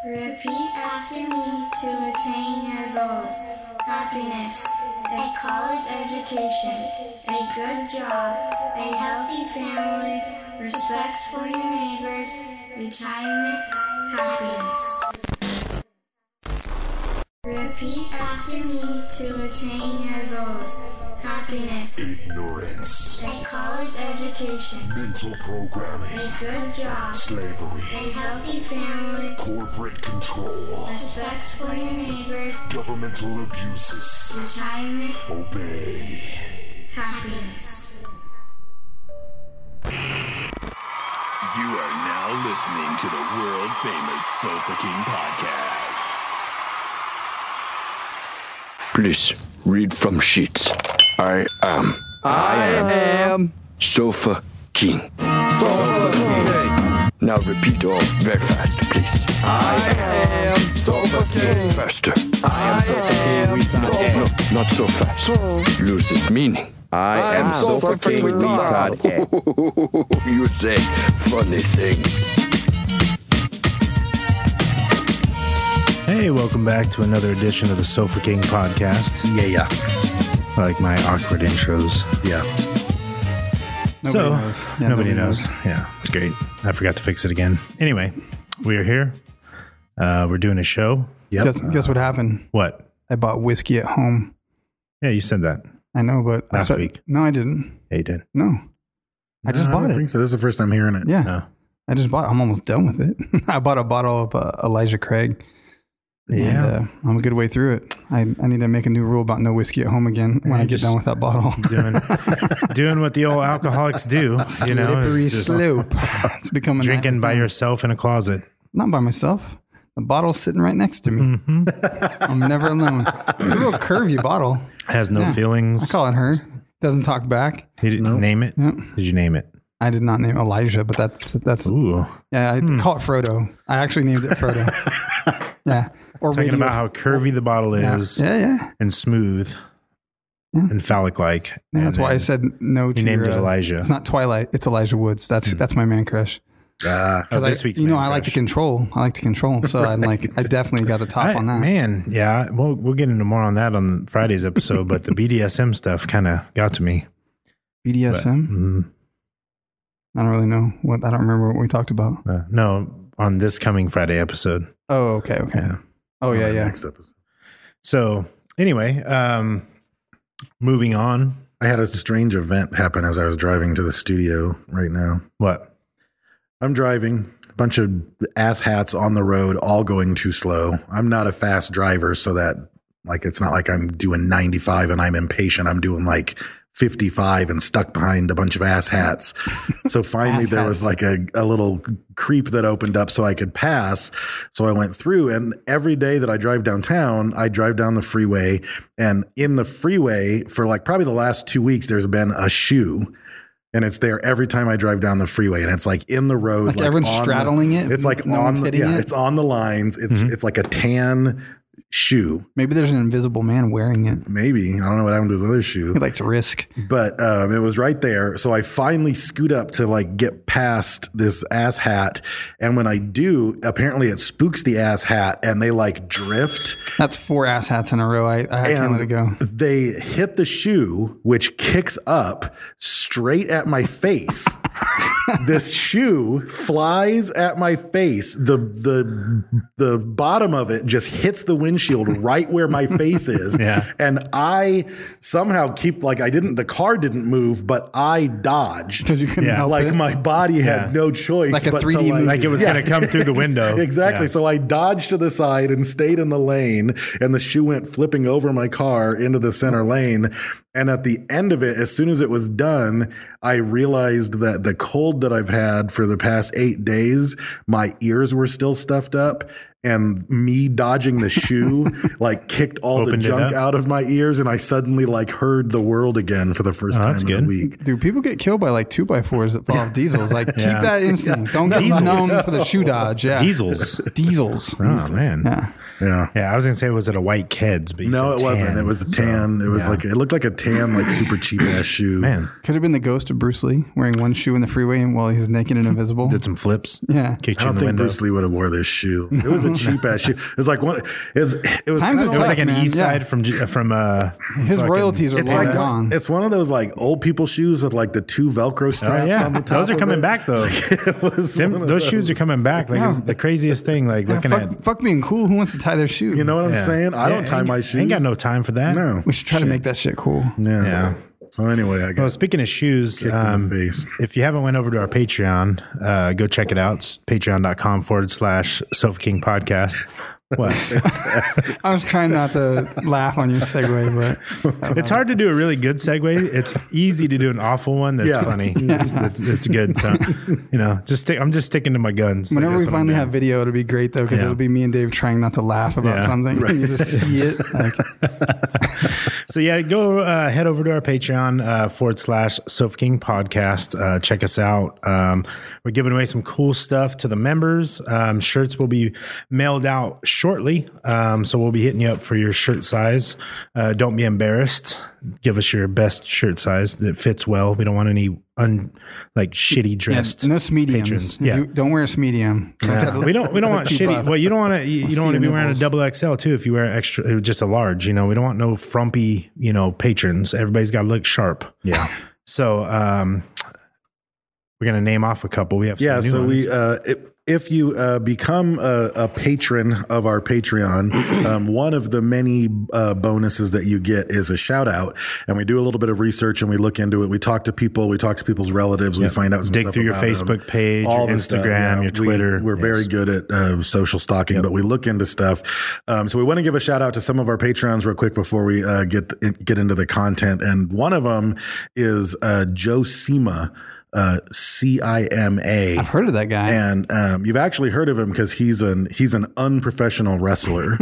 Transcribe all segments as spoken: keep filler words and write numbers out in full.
Repeat after me to attain your goals. Happiness, a college education, a good job, a healthy family, respect for your neighbors, retirement, happiness. Repeat after me to attain your goals. Happiness. Ignorance. A college education. Mental programming. A good job. Slavery. A healthy family. Corporate control. Respect for your neighbors. Governmental abuses. Retirement. Obey. Happiness. You are now listening to the world famous Sofa King podcast. Please read from sheets. I am. I am. Sofa King. Sofa King. Now repeat all very fast, please. I am. Sofa King. Faster. I am Sofa King. No, not so fast. Loses meaning. I am Sofa King with Todd. You say funny things. Hey, welcome back to another edition of the Sofa King podcast. Yeah, yeah. I like my awkward intros. Yeah. Nobody so, knows. Yeah, nobody, nobody knows. knows. Yeah, it's great. I forgot to fix it again. Anyway, we are here. Uh, we're doing a show. Yep. Guess, guess what happened? What? I bought whiskey at home. Yeah, you said that. I know, but Last I said, week. No, I didn't. Yeah, you did. No. I just No, bought I don't it. think so. This is the first time hearing it. Yeah. No. I just bought it. I'm almost done with it. I bought a bottle of uh, Elijah Craig. Yeah. And, uh, I'm a good way through it. I, I need to make a new rule about no whiskey at home again when Yeah, I get just done with that bottle. doing, doing what the old alcoholics do. You know, Slippery is just slope. It's becoming drinking by thing. yourself in a closet. Not by myself. The bottle's sitting right next to me. Mm-hmm. I'm never alone. It's a real curvy bottle. Has no Yeah. feelings. I call it her. Doesn't talk back. Did you name it? Yep. Did you name it? I did not name Elijah, but that's that's Ooh. yeah. I Hmm. call it Frodo. I actually named it Frodo. Yeah. Or Talking radio. about how curvy the bottle yeah. is Yeah, yeah. and smooth Yeah. and phallic-like. Yeah, And that's why I then said no to you named your, it uh, Elijah. It's not Twilight. It's Elijah Woods. That's that's my man crush. Ah. Oh, I, this week's you know, man I like to crush. control. I like to control. So I'm like, I definitely got the top I- on that. Man, yeah. We'll, we'll get into more on that on Friday's episode, but the B D S M stuff kind of got to me. B D S M. Mm, I don't really know what. I don't remember what we talked about. uh, no, on this coming Friday episode. Oh, okay, okay. Yeah. Oh, yeah, Uh, yeah. Next episode. So anyway, um, moving on. I had a strange event happen as I was driving to the studio right now. What? I'm driving, a bunch of asshats on the road, all going too slow. I'm not a fast driver, so that like it's not like I'm doing ninety-five and I'm impatient. I'm doing like fifty-five and stuck behind a bunch of asshats. So finally there was like a, a little creep that opened up so I could pass. So I went through, and every day that I drive downtown, I drive down the freeway, and in the freeway for like probably the last two weeks, there's been a shoe. And it's there every time I drive down the freeway, and it's like in the road, Like like everyone's on straddling the, it? It's like No on one's the, hitting yeah, it? it's on the lines. It's it's like a tan shoe. Maybe there's an invisible man wearing it. Maybe I don't know what happened to his other shoe. He likes risk. But um, it was right there. So I finally scoot up to like get past this ass hat. And when I do, apparently it spooks the ass hat and they like drift. That's four ass hats in a row. I, I can't And let it go. they hit the shoe, which kicks up straight at my face. This shoe flies at my face. The the the bottom of it just hits the windshield right where my face is. Yeah. And I somehow keep like I didn't the car didn't move, but I dodged. Because you couldn't Yeah. help Like it. my body had Yeah. no choice. Like a but to, three D movie. Like it was Yeah. going to come through the window. Exactly. Yeah. So I dodged to the side and stayed in the lane, and the shoe went flipping over my car into the center lane. And at the end of it, as soon as it was done, I realized that the cold that I've had for the past eight days, my ears were still stuffed up. And me dodging the shoe like kicked all Opened the it junk up? out of my ears, and I suddenly like heard the world again for the first Oh, time that's in good. a week. Dude, people get killed by like two by fours that fall off diesels. Like, Yeah. keep that instinct. Don't get Diesels. numb to the shoe dodge. Yeah. Diesels. Diesels. Oh, man. Yeah. Yeah. Yeah, I was going to say, was it a white Keds? But you No, said it wasn't. tan. It was a tan. It was yeah. like it looked like a tan, like super cheap ass shoe. Man, Could have been the ghost of Bruce Lee wearing one shoe in the freeway and while he's naked and invisible. did some flips. Yeah. Kicked I you in don't the think window. Bruce Lee would have wore this shoe. It was a a cheap ass shoe. It was like one. It was. It was. Times Kind are of It was tough, like an man. East Yeah. Side from G- from uh His fucking- royalties are It's long like gone. it's one of those like old people shoes with like the two Velcro straps Oh, yeah. on the top. Those are of coming it. back though. It was Them- one of those shoes are coming back. Like Yeah. it's the craziest thing. Like Yeah, looking fuck, at. fuck being cool. Who wants to tie their shoe? You know what I'm Yeah. saying? I Yeah, don't tie ain't- my shoes. Ain't got no time for that. No. We should try to make that shit cool. Yeah. Yeah. So anyway, I Well, got speaking of shoes, kicked in the um, face. if you haven't went over to our Patreon, uh, go check it out. It's patreon.com forward slash Sofa King podcast. What? I was trying not to laugh on your segue, but It's hard to do a really good segue. It's easy to do an awful one that's Yeah. funny. It's, it's, it's good. So, you know, just stick, I'm just sticking to my guns. whenever Like, we that's what I'm finally doing. have video, it'll be great though, because Yeah. it'll be me and Dave trying not to laugh about Yeah. something. And you just see it. Like, So yeah, go uh, head over to our Patreon uh, forward slash Sofa King podcast. Uh, check us out. Um, we're giving away some cool stuff to the members. Um, shirts will be mailed out shortly. Um, so we'll be hitting you up for your shirt size. Uh, don't be embarrassed. Give us your best shirt size that fits well. We don't want any un like shitty yeah, dressed. no mediums. patrons. If Yeah. you- don't wear a medium. We don't. We don't want Keep shitty. up. Well, you don't want to. You, you see don't want to the be wearing a nipples. double X L too. If you wear extra, just a large. You know, we don't want no frumpy. You know, patrons. Everybody's got to look sharp. yeah. So, um, we're gonna name off a couple. We have some Yeah, new so ones. we uh, if, if you uh, become a, a patron of our Patreon, um, one of the many uh, bonuses that you get is a shout out, and we do a little bit of research and we look into it. We talk to people, we talk to people's relatives, we find out some Dig stuff through your about 'em. Facebook page, your the Instagram, your We- Twitter. we're very Yes. good at uh, social stalking, but we look into stuff. Um, so we want to give a shout out to some of our Patreons real quick before we uh, get get into the content, and one of them is uh, Joe Cima. Uh, C I M A. I've heard of that guy. And um, you've actually heard of him because he's an he's an unprofessional wrestler.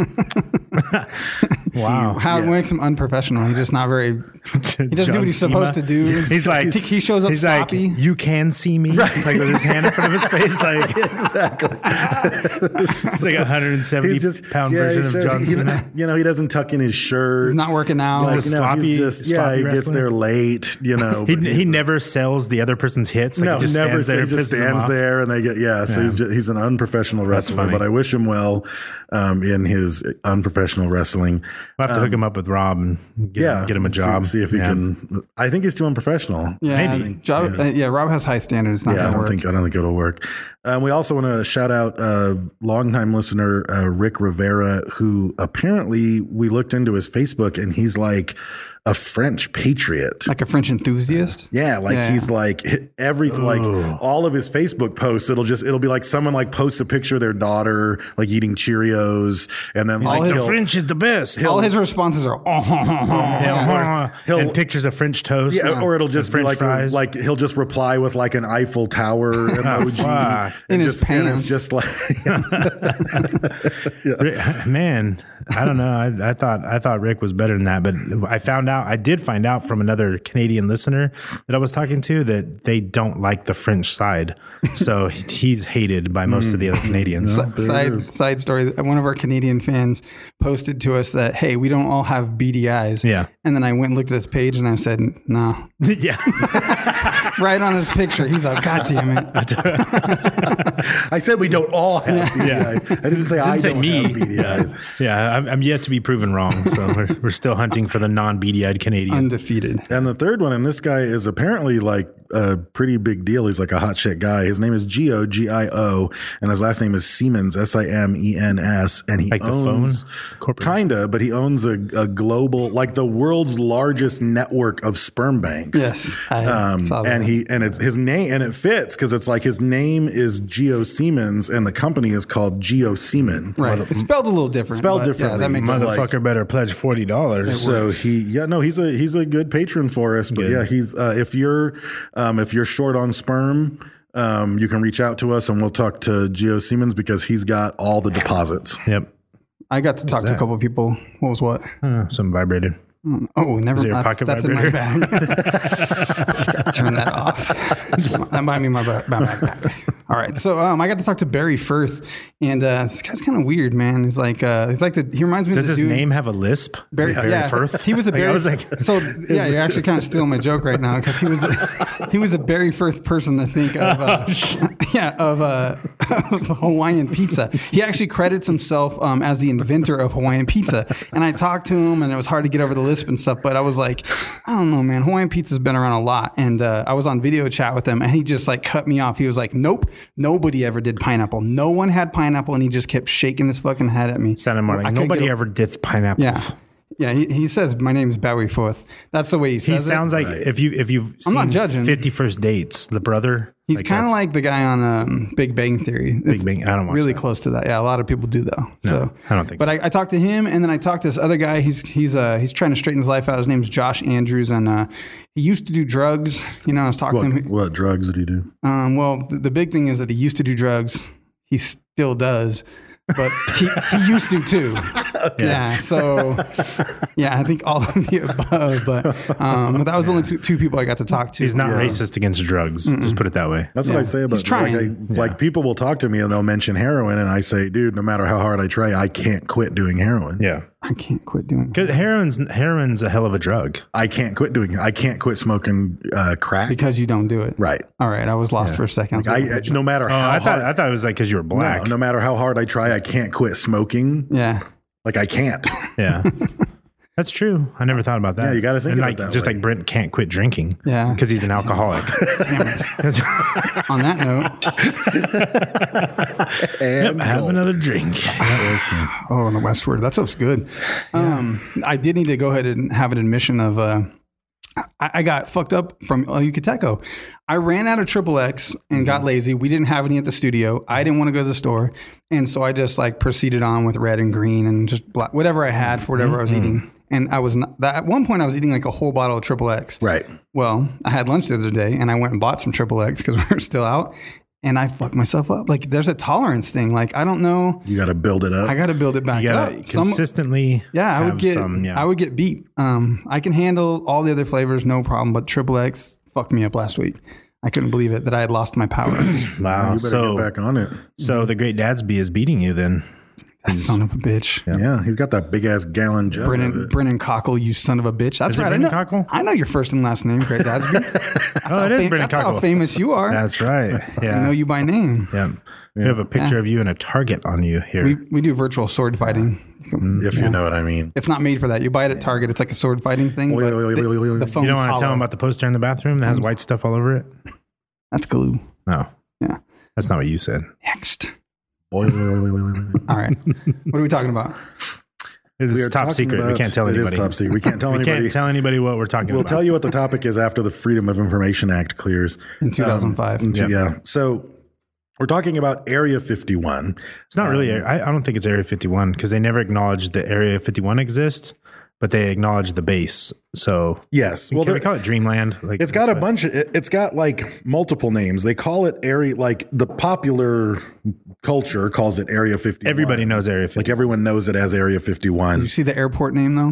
Wow. How it makes him unprofessional. He's just not very. He doesn't do John what he's Cena. supposed to do. He's like he, he shows up He's sloppy. like, you can see me, like with his hand in front of his face, like Exactly. it's like a hundred and seventy He's just pound yeah, version he's of just- John you Cena. know, you know, he doesn't tuck in his shirt. He's not working out. Like, He's a you know, sloppy- he's just yeah, sloppy he gets wrestler. there late. You know, He but he he's- never sells the other person's hits. Like no, he just never. stands there, He just pisses them stands off. there, and they get yeah. So Yeah. he's just, he's an unprofessional wrestler. funny. But I wish him well um, in his unprofessional wrestling. We'll have to hook him up with Rob and get, Yeah, get him a see- job. See, if he Yeah. can. I think he's too unprofessional. yeah, maybe. Job, Yeah. uh, yeah, Rob has high standards. It's not Yeah, I gonna don't work. think I don't think it'll work. Um, we also want to shout out uh, longtime listener uh, Rick Rivera, who apparently we looked into his Facebook, and he's like a French patriot. Like a French enthusiast. Yeah, like Yeah. he's like every like all of his Facebook posts. It'll just it'll be like someone like posts a picture of their daughter like eating Cheerios, and then like his- The he'll- French is the best. All his responses are, oh, Yeah, he'll- and pictures of French toast. yeah, or it'll just and be French like fries. like he'll just reply with like an Eiffel Tower emoji, fuck. and In his just, and it's pants. just like Rick- man, I don't know. I, I thought I thought Rick was better than that, but I found out. I did find out from another Canadian listener that I was talking to that they don't like the French side, so he's hated by most of the other Canadians. side side story. One of our Canadian fans posted to us that, hey, we don't all have B D Is. Yeah. And then I went and looked at his page and I said, no. Yeah, Right on his picture. He's like, God damn it. I said we don't all have B D Is. I didn't say I say don't me. have B D Is. yeah. I'm, I'm yet to be proven wrong, so we're, we're still hunting for the non-B D-eyed Canadian. Undefeated. And the third one, and this guy is apparently like a pretty big deal. He's like a hot shit guy. His name is Gio, G I O, and his last name is Siemens, S I M E N S. And he Like the owns, phone corporation? kinda, but he owns a, a global, like the world's largest network of sperm banks. Yes, I Um, saw that. and he and it's his name, and it fits because it's like his name is Gio Siemens, and the company is called Gio Seaman. Right. It's spelled a little different. Spelled but differently. Yeah, that makes sense. Motherfucker better pledge forty dollars. So he, yeah, no, he's a he's a good patron for us. But Good. yeah, he's uh, if you're um, if you're short on sperm, um, you can reach out to us and we'll talk to Gio Siemens because he's got all the deposits. Yep. I got to talk to a couple of people. What was what? Uh, some vibrated. Oh, never. Is it your That's, pocket that's in my vibrator? bag. Turn that off. That might be my ba- my backpack. All right, so um, I got to talk to Barry Firth, and uh, this guy's kind of weird, man. He's like, uh, he's like the. He reminds me. Does of the his dude, name have a lisp? Barry, Barry yeah, Firth? He was a Like, I Barry. was like, so yeah, you're actually kind of stealing my joke right now because he was the, he was a Barry Firth person to think of. Uh, Oh, yeah, of, uh, of Hawaiian pizza. He actually credits himself um, as the inventor of Hawaiian pizza. And I talked to him, and it was hard to get over the lisp and stuff. But I was like, I don't know, man. Hawaiian pizza's been around a lot, and uh, I was on video chat with him, and he just like cut me off. He was like, "Nope, nobody ever did pineapple. No one had pineapple," and he just kept shaking his fucking head at me. sounded more I like couldn't nobody get- ever did pineapples. Yeah. Yeah, he, he says my name is Barry Firth. That's the way he He says sounds it. like if you if you've I'm not seen judging. fifty First Dates, the brother. He's kind of that's- like the guy on um, Big Bang Theory. It's Bang- I don't watch really that. close to that. Yeah, a lot of people do though. so I don't think But so. I, I talked to him, and then I talked to this other guy. He's he's uh he's trying to straighten his life out. His name's Josh Andrews, and uh, he used to do drugs. You know, I was talking What, to him. what drugs did he do? Um, well, the, the big thing is that he used to do drugs. He still does. But he, he used to too. Yeah. So, yeah, I think all of the above. But, um, but that was the only two, two people I got to talk to. He's not Yeah. racist against drugs. Just put it that way. That's what Yeah. I say about He's trying. Like, I, like people will talk to me and they'll mention heroin, and I say, dude, no matter how hard I try, I can't quit doing heroin. Yeah, I can't quit doing it. because heroin's heroin's a hell of a drug. I can't quit doing it. I can't quit smoking uh, crack. Because you don't do it. Right. All right. I was lost for a second. I was I, waiting. no matter Oh, how I thought hard, I thought it was like because you were black. no, no matter how hard I try, I can't quit smoking. yeah. Like I can't. Yeah, that's true. I never thought about that. Yeah, you gotta think and of it like that just way. like Brent can't quit drinking. Yeah. because he's an alcoholic. Damn it. On that note, And Have gulp. another drink. oh, on the westward. That stuff's good. Um, I did need to go ahead and have an admission of uh, I, I got fucked up from uh, Yucateco. I ran out of Triple X and got lazy. We didn't have any at the studio. I didn't want to go to the store. And so I just like proceeded on with red and green and just black, whatever I had for whatever I was eating. And I was not, that, at one point I was eating like a whole bottle of Triple X. Right. Well, I had lunch the other day and I went and bought some Triple X because we were still out. And I fucked myself up. Like there's a tolerance thing. Like I don't know. You got to build it up. I got to build it back You gotta up. Some- consistently. yeah, I would have get. Some, yeah. I would get beat. Um, I can handle all the other flavors, no problem. But Triple X fucked me up last week. I couldn't believe it that I had lost my power. Wow. you better So, get back on it. so the Great Dadsby is beating you then. That son of a bitch. Yeah, he's got that big ass gallon jug. of Brennan, it. Brennan Cockle, you son of a bitch. That's Is it right. I Brennan know, Cockle? I know your first and last name, Craig Dadsby. That's Oh, how it is fam- Brennan That's how Cockle. famous you are. That's right. Yeah. I know you by name. Yeah. We have a picture of you and a target on you here. We we do virtual sword fighting. If you know what I mean. It's not made for that. You buy it at Target. It's like a sword fighting thing. Oy, but oy, oy, the, oy, oy, oy. the You phone's you don't want to hollow. tell them about the poster in the bathroom that has white stuff all over it? That's glue. No, Yeah. that's not what you said. Next. Oy, oy, oy, oy, oy, oy. All right. What are we talking about? It's We are top talking secret. We about- can't tell it is anybody. top secret. We can't tell we anybody. can't tell anybody what we're talking We'll about. tell you what the topic is after the Freedom of Information Act clears. In two thousand five. Um, Yeah. yeah. So we're talking about Area fifty-one. It's not really. I, I don't think it's Area fifty-one because they never acknowledged that Area fifty-one exists, but they acknowledge the base. So Yes. well, Well, can we there- call it Dreamland? Like it's got a that's what- bunch of, it- it's got like multiple names. They call it area, like the popular culture calls it Area fifty-one. Everybody knows Area fifty-one. Like everyone knows it as Area Did fifty-one, you see the airport name though?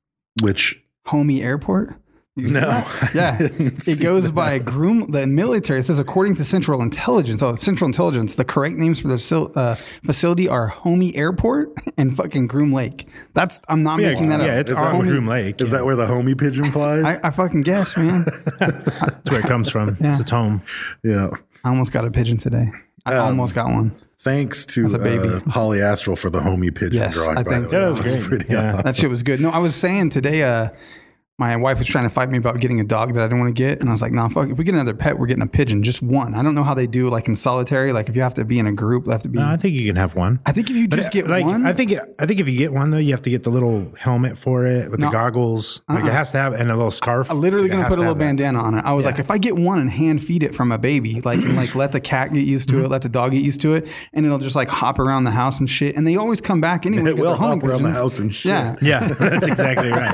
which Homie Airport? You see No, that? I Yeah. didn't see It goes that. by Groom, the military. It says, according to Central Intelligence, oh, Central Intelligence, the correct names for the facil- uh, facility are Homie Airport and fucking Groom Lake. That's, I'm not Yeah, making that yeah, up. it's Is that on what- Groom Lake. is that where the homie pigeon flies? I, I fucking guess, man. That's where it comes from. Yeah. It's its home. yeah. I almost got a pigeon today. I Um, almost got one. Thanks to As a baby. uh, Holly Astral for the homie pigeon Yes, drawing. I by think- the way. Yeah, that was great. pretty Yeah. awesome. That shit was good. No, I was saying today, uh, my wife was trying to fight me about getting a dog that I didn't want to get. And I was like, nah, fuck, if we get another pet, we're getting a pigeon, just one. I don't know how they do like in solitary. Like if you have to be in a group, they have to be. No, I think you can have one. I think if you But, just get like, one. I think I think if you get one though, you have to get the little helmet for it with No. the goggles. Like Uh-uh. it has to have and a little scarf. I'm literally Like, it going to has put a little have that. bandana on it. I was like, if I get one and hand feed it from a baby, like and like let the cat get used to Mm-hmm. it, let the dog get used to it, and it'll just like hop around the house and shit. And they always come back anyway. It 'cause will they're home hop around the pigeons. house and shit. Yeah, Yeah, that's exactly right.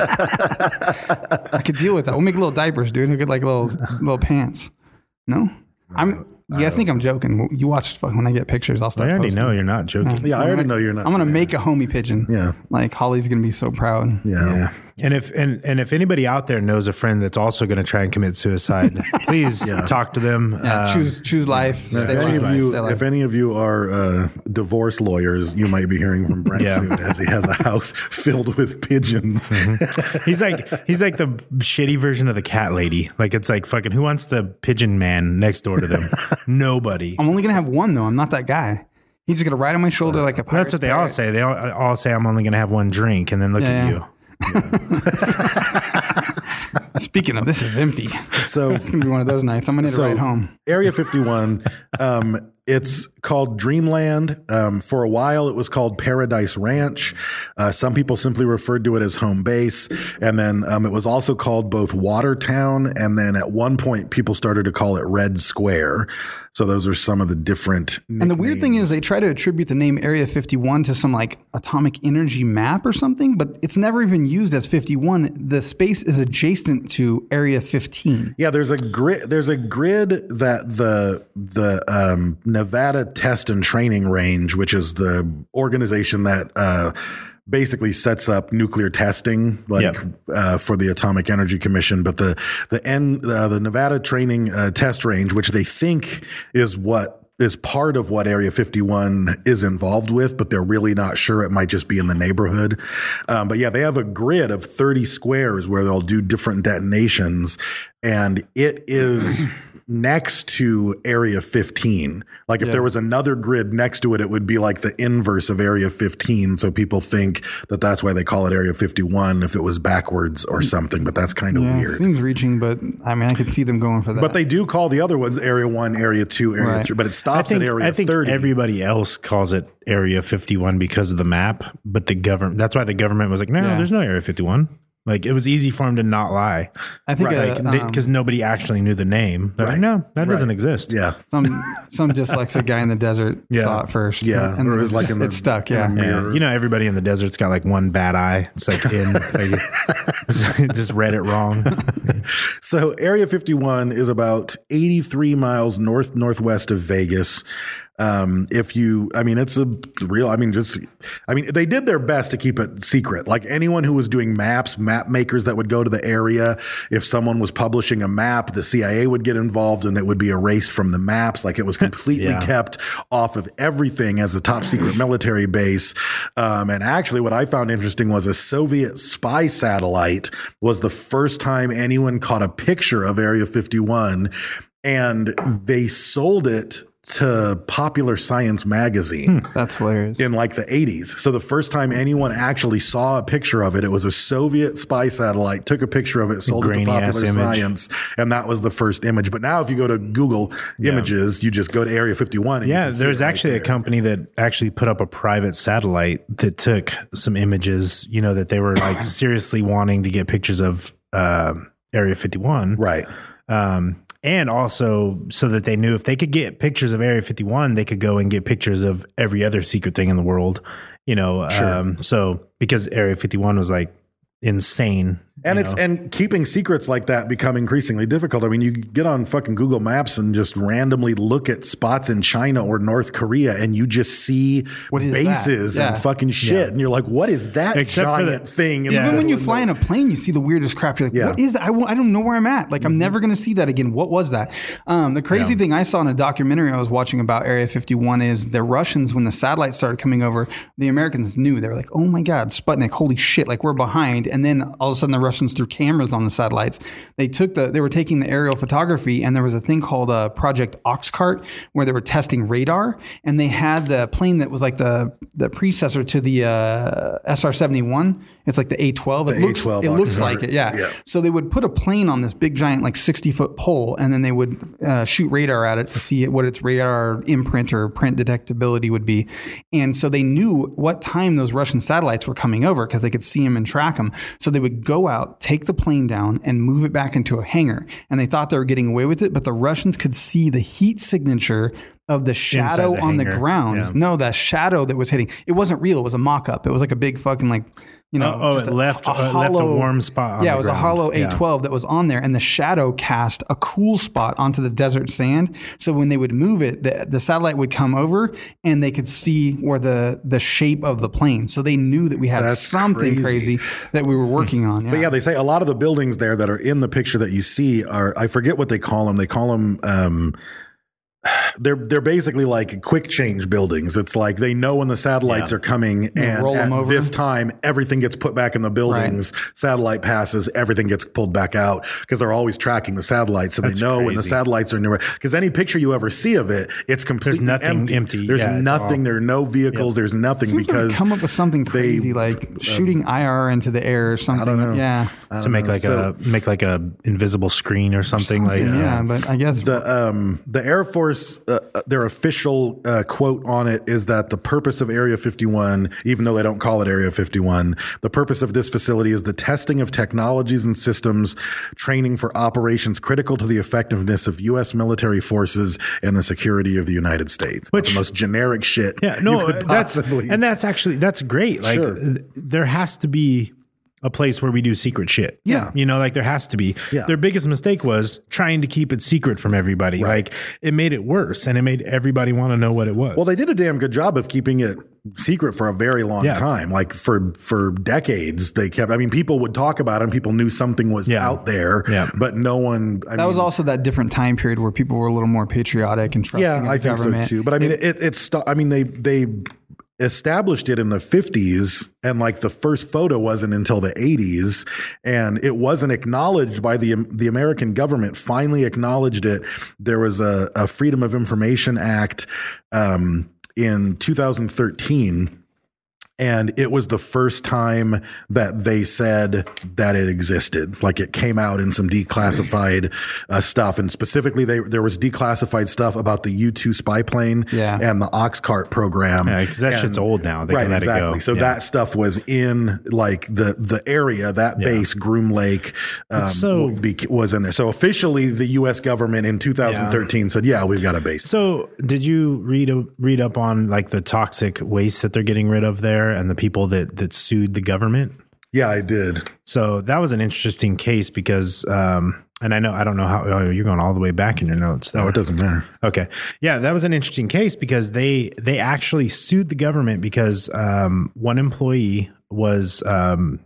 I could deal with that. We'll make little diapers, dude. We'll get like little little pants. No, I'm. You guys think I'm joking? You watch when I get pictures. I'll start. I already posting. know you're not joking. Yeah, I I'm already gonna- know you're not. I'm gonna make a homie pigeon. Yeah. like Holly's gonna be so proud. Yeah. Yeah. And if and, and if anybody out there knows a friend that's also going to try and commit suicide, please Yeah. talk to them. Yeah, Um, choose choose life. If Stay any, alive. of you, Stay alive. if any of you are uh, divorce lawyers, you might be hearing from Brent Yeah. soon as he has a house filled with pigeons. he's like he's like the shitty version of the cat lady. Like it's like fucking who wants the pigeon man next door to them? Nobody. I'm only gonna have one though. I'm not that guy. He's just gonna ride on my shoulder like a pirate. That's what they all say. They all, all say I'm only going to have one drink, and then look Yeah, at yeah. you. Speaking of, this is empty. So It's gonna be one of those nights. I'm gonna need to So, ride home. Area fifty-one, um, it's called Dreamland. Um, for a while, it was called Paradise Ranch. Uh, some people simply referred to it as home base. And then um, it was also called both Watertown. And then at one point, people started to call it Red Square. So those are some of the different And the weird thing is, they try to attribute the name Area fifty-one to some like atomic energy map or something, but it's never even used as fifty-one. The space is adjacent to Area fifteen. Yeah, there's a grid. There's a grid that the the um, Nevada Test and Training Range, which is the organization that uh, basically sets up nuclear testing, like Yep. uh, for the Atomic Energy Commission. But the the N, uh, the Nevada Training uh, Test Range, which they think is what is part of what Area fifty-one is involved with, but they're really not sure. It might just be in the neighborhood. Um, but yeah, they have a grid of thirty squares where they'll do different detonations, and it is next to Area fifteen. Like if Yeah. there was another grid next to it, it would be like the inverse of Area fifteen. So people think that that's why they call it Area fifty-one if it was backwards or something, but that's kind of Yeah, weird. seems reaching, but I mean, I could see them going for that. But they do call the other ones Area one, Area two, Area Right. three, but it I stops think, at Area I think thirty. everybody else calls it Area fifty-one because of the map, but the government, that's why the government was like, no, Yeah. there's no Area fifty-one. Like it was easy for them to not lie. I think Right. uh, Like, because um, nobody actually knew the name. They're like, Right. no, that doesn't Right. exist. Yeah. some some dyslexic guy in the desert Yeah. saw it first. Yeah, and or then it was it's, like in the- it's stuck. in a Yeah, mirror. Yeah. You know, everybody in the desert's got like one bad eye. It's like in, like, just read it wrong. So Area fifty-one is about eighty-three miles north northwest of Vegas. Um, if you, I mean, it's a real, I mean, just, I mean, they did their best to keep it secret. Like anyone who was doing maps, map makers that would go to the area, if someone was publishing a map, the C I A would get involved and it would be erased from the maps. Like it was completely Yeah. kept off of everything as a top secret military base. Um, and actually what I found interesting was a Soviet spy satellite was the first time anyone caught a picture of Area fifty-one, and they sold it to Popular Science magazine that's hilarious. in like the eighties. So the first time anyone actually saw a picture of it, it was a Soviet spy satellite, took a picture of it, sold it to grainy-ass Popular image. Science, and that was the first image. But now if you go to Google Images, you just go to Area fifty-one. And you Yeah, can see there's it right actually there. a company that actually put up a private satellite that took some images, you know, that they were like seriously wanting to get pictures of uh, Area fifty-one. Right. Um, and also so that they knew if they could get pictures of Area fifty-one, they could go and get pictures of every other secret thing in the world, you know. Sure. Um, so because Area fifty-one was like insane. And you it's know? and keeping secrets like that become increasingly difficult. I mean, you get on fucking Google Maps and just randomly look at spots in China or North Korea, and you just see What is that? bases Yeah. and fucking shit, Yeah. and you're like, "What is that Except for giant the- thing?" in Yeah. the Even when you middle fly of in a plane, you see the weirdest crap. You're like, Yeah. what is that? I, won't- I don't know where I'm at. Like, I'm never going to see that again. What was that? Um, the crazy Yeah. thing I saw in a documentary I was watching about Area fifty-one is the Russians, when the satellites started coming over, the Americans knew. They were like, oh my God, Sputnik, holy shit, like we're behind. And then all of a sudden the Russians threw cameras on the satellites. They took the, they were taking the aerial photography, and there was a thing called uh, Project Oxcart where they were testing radar, and they had the plane that was like the, the predecessor to the uh, S R seventy-one. It's like the A twelve. It The looks, A twelve it looks Oxcart. like it. Yeah. Yeah. So they would put a plane on this big giant, like sixty foot pole, and then they would uh, shoot radar at it to see what its radar imprint or print detectability would be. And so they knew what time those Russian satellites were coming over because they could see them and track them. So they would go out, take the plane down, and move it back into a hangar. And they thought they were getting away with it, but the Russians could see the heat signature of the shadow the on the hangar. ground. Yeah. No, that shadow that was hitting. It wasn't real. It was a mock-up. It was like a big fucking like, you know, Oh, oh, just it a- left- a uh, left a warm spot on yeah, the it was ground. a hollow Yeah. A twelve that was on there, and the shadow cast a cool spot onto the desert sand. So when they would move it, the, the satellite would come over, and they could see where the the shape of the plane. So they knew that we had That's something crazy. crazy. that we were working on. Yeah. But yeah, they say a lot of the buildings there that are in the picture that you see are, I forget what they call them. They call them, um, they're they're basically like quick change buildings. It's like they know when the satellites Yeah. are coming, and roll at them over. this time, everything gets put back in the buildings. Satellite passes, everything gets pulled back out because they're always tracking the satellites, so That's they know when the crazy. satellites are near. Because any picture you ever see of it, it's completely nothing empty. empty. There's Yeah, it's nothing. all- There are no vehicles. There's nothing Seems like because we come up with something they- crazy like shooting I R into the air or something. I don't know. Yeah. I to don't make know. like So- a make like a invisible screen or something, like yeah, but I guess The um the Air Force uh, uh, their official uh, quote on it is that the purpose of Area fifty-one, even though they don't call it Area fifty-one, the purpose of this facility is the testing of technologies and systems, training for operations critical to the effectiveness of U S military forces and the security of the United States. About Which- the most generic shit. Yeah, no, you could that's possibly. and that's actually that's great. Like Sure. th- there has to be a place where we do secret shit. Yeah. You know, like there has to be. Yeah. Their biggest mistake was trying to keep it secret from everybody. Right. Like it made it worse and it made everybody want to know what it was. Well, they did a damn good job of keeping it secret for a very long Yeah. time. Like for for decades, they kept. I mean, people would talk about it, and people knew something was Yeah. out there. Yeah. But no one. I that mean, was also that different time period where people were a little more patriotic and trusting yeah, of I the think government. so too. But I mean, it, it's. st- I mean, they they established it in the fifties, and like the first photo wasn't until the eighties, and it wasn't acknowledged by the the American government. Finally acknowledged it. There was a, a Freedom of Information Act um, in two thousand thirteen. And it was the first time that they said that it existed. Like it came out in some declassified uh, stuff. And specifically, they, there was declassified stuff about the U two spy plane Yeah. and the Oxcart program. Yeah, 'cause that And- shit's old now. They right, can let it exactly. go. So Yeah. that stuff was in like the, the area, that Yeah. base, Groom Lake, um, so- be, was in there. So officially, the U S government in two thousand thirteen said, yeah, we've got a base. So, did you read read up on like the toxic waste that they're getting rid of there and the people that that sued the government? Yeah, I did. So that was an interesting case because, um, and I know I don't know how oh, you're going all the way back in your notes. No, there. it doesn't matter. Okay, yeah, that was an interesting case because they they actually sued the government because um, one employee was. Um,